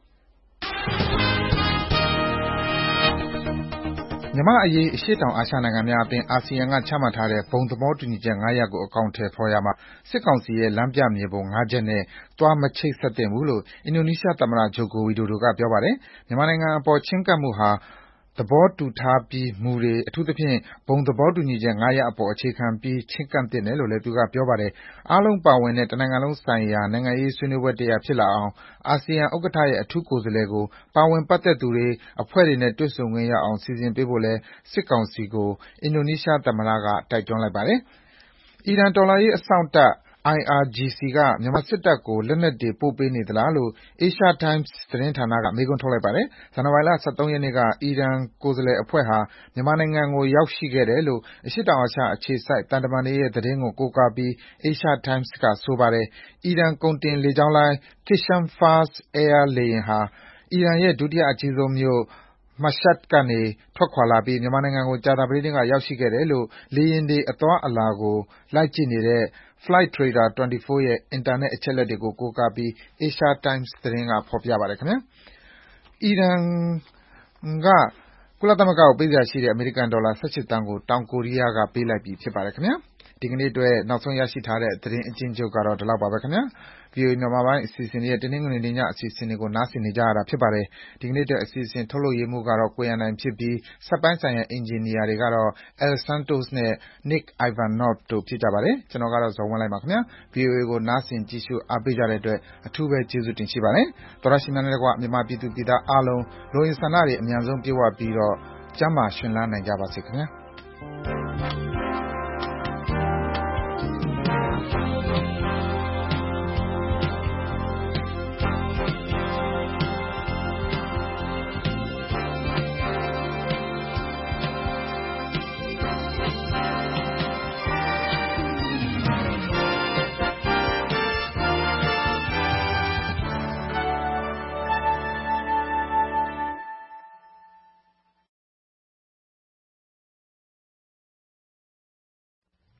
မြန်မာ့အရေးအရှေ့တောင်အာရှနိုင်ငံများအသင်းအာဆီယံကချမှတ်ထားတဲ့ဘုံသဘောတူညီချက်5ရပ်ကိုအကောင်အထည်ဖော်ရာမှာစစ်ကောင်စီရဲ့လမ်းပြမြေပုံ5ချက်နဲ့သွားမချိတ်ဆက်သင့်ဘူးလို့အင်ဒိုနီးရှားသမ္မတ Joko Widodo ကပြောပါတယ်။မြန်မာနိုင်ငံအပေါ်ချဉ်းကပ်မှုဟာသဘောတူထားပြီးမူတွေအထူးသဖြင့်ဘုံသဘောတူညီချက်5ရပ်အပေါ်အခြေခံပြီးချဉ်းကပ်သင့်တယ်လို့လည်းသူကပြောပါတယ်။အားလုံးပါဝင်တဲ့တနိုင်ငံလုံးဆိုင်ရာနိုင်ငံရေးဆွေးနွေးပွဲတရပ်ဖြစ်လာအောင်အာဆီယံဥက္ကဋ္ဌရဲ့အထူးကိုယ်စားလှယ်ကိုပါဝင်ပတ်သက်သူတွေအဖွဲ့တွေနဲ့တွေ့ဆုံခွင့်ရအောင်စီစဉ်ပေးဖို့လည်းစစ်ကောင်စီကိုအင်ဒိုနီးရှားသမ္မတကတိုက်တွန်းလိုက်ပါတယ်။အီရန်တော်လှန်ရေးအစောင့်တပ်IRGC ကမြန်မာစစ်တပ်ကိုလက်နက်တွေပို့ပေးနေသလားလို့ Asia Times သတင်းဌာနကမေးခွန်းထုတ်လိုက်ပါတယ်။ဇန်နဝါရီလ23ရက်နေ့ကအီရန်ကိုယ်စားလှယ်အဖွဲ့ဟာမြန်မာနိုင်ငံကိုရောက်ရှိခဲ့တယ်လို့အရှေ့တောင်အာရှအခြေစိုက်သံတမန်တွေရဲ့သတင်းကိုကိုးကားပြီး Asia Times ကဆိုပါတယ်။အီရန်ကုန်တင်လေကြောင်းလိုင်း Kishan Fars Air လေယာဉ်ဟာအီရန်ရဲ့ဒုတိယအကြီးဆုံးမြို့Mashhad ကနေထွက်ခွာလာပြီးမြန်မာနိုင်ငံကိုကြာသပတေးနေ့ကရောက်ရှိခဲ့တယ်လို့လေယာဉ်တွေအသွားအလာကိုလိုက်ကြည့်နေတဲ့ Flightradar 24ရဲ့အင်တာနက်အချက်အလက်တွေကိုကိုးကားပြီး Asia Times သတင်းကဖော်ပြပါတယ်ခင်ဗျာ။အီရန်ကကုလသမဂ္ဂကိုပေးစရာရှိတဲ့အမေရိကန်ဒေါ်လာ18သန်းကိုတောင်ကိုရီးယားကပေးလိုက်ပြီဖြစ်ပါတယ်ခင်ဗျာ။ဒီကနေ့အတွက်နောက်ဆုံးရရှိထားတဲ့သတင်းအကျဉ်းချုပ်ကတော့ဒီလောက်ပါပဲခင်ဗျာ။ VOA မြန်မာပိုင်းအစီအစဉ်တွေရဲ့တနင်္ဂနွေနေ့ညအစီအစဉ်တွေကိုနားဆင်နေကြရတာဖြစ်ပါတယ်။ဒီကနေ့အတွက်အစီအစဉ်ထုတ်လုပ်ရေးမှူးကတော့ကိုရန်နိုင်ဖြစ်ပြီးစက်ပိုင်းဆိုင်ရာအင်ဂျင်နီယာတွေကတော့ Al Santos နဲ့ Nick Ivanov တို့ဖြစ်ကြပါတယ်။ကျွန်တော်ကတော့ဇော်ဝင်းလှိုင်ပါခင်ဗျာ။ VOA ကိုနားဆင်ကြည့်ရှုအားပေးကြတဲ့အတွက်အထူးပဲကျေးဇူးတင်ရှိပါတယ်။သောရရှိများနဲ့တကွမြန်မာပြည်သူပြည်သားအားလုံးလိုအင်ဆန္ဒတွေအမြန်ဆုံးပြည့်ဝပြီးတော့ကျန်းမာရွှင်လန်းနိုင်ကြပါစေခင်ဗျာ။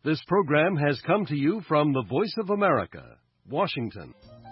This program has come to you from the Voice of America, Washington.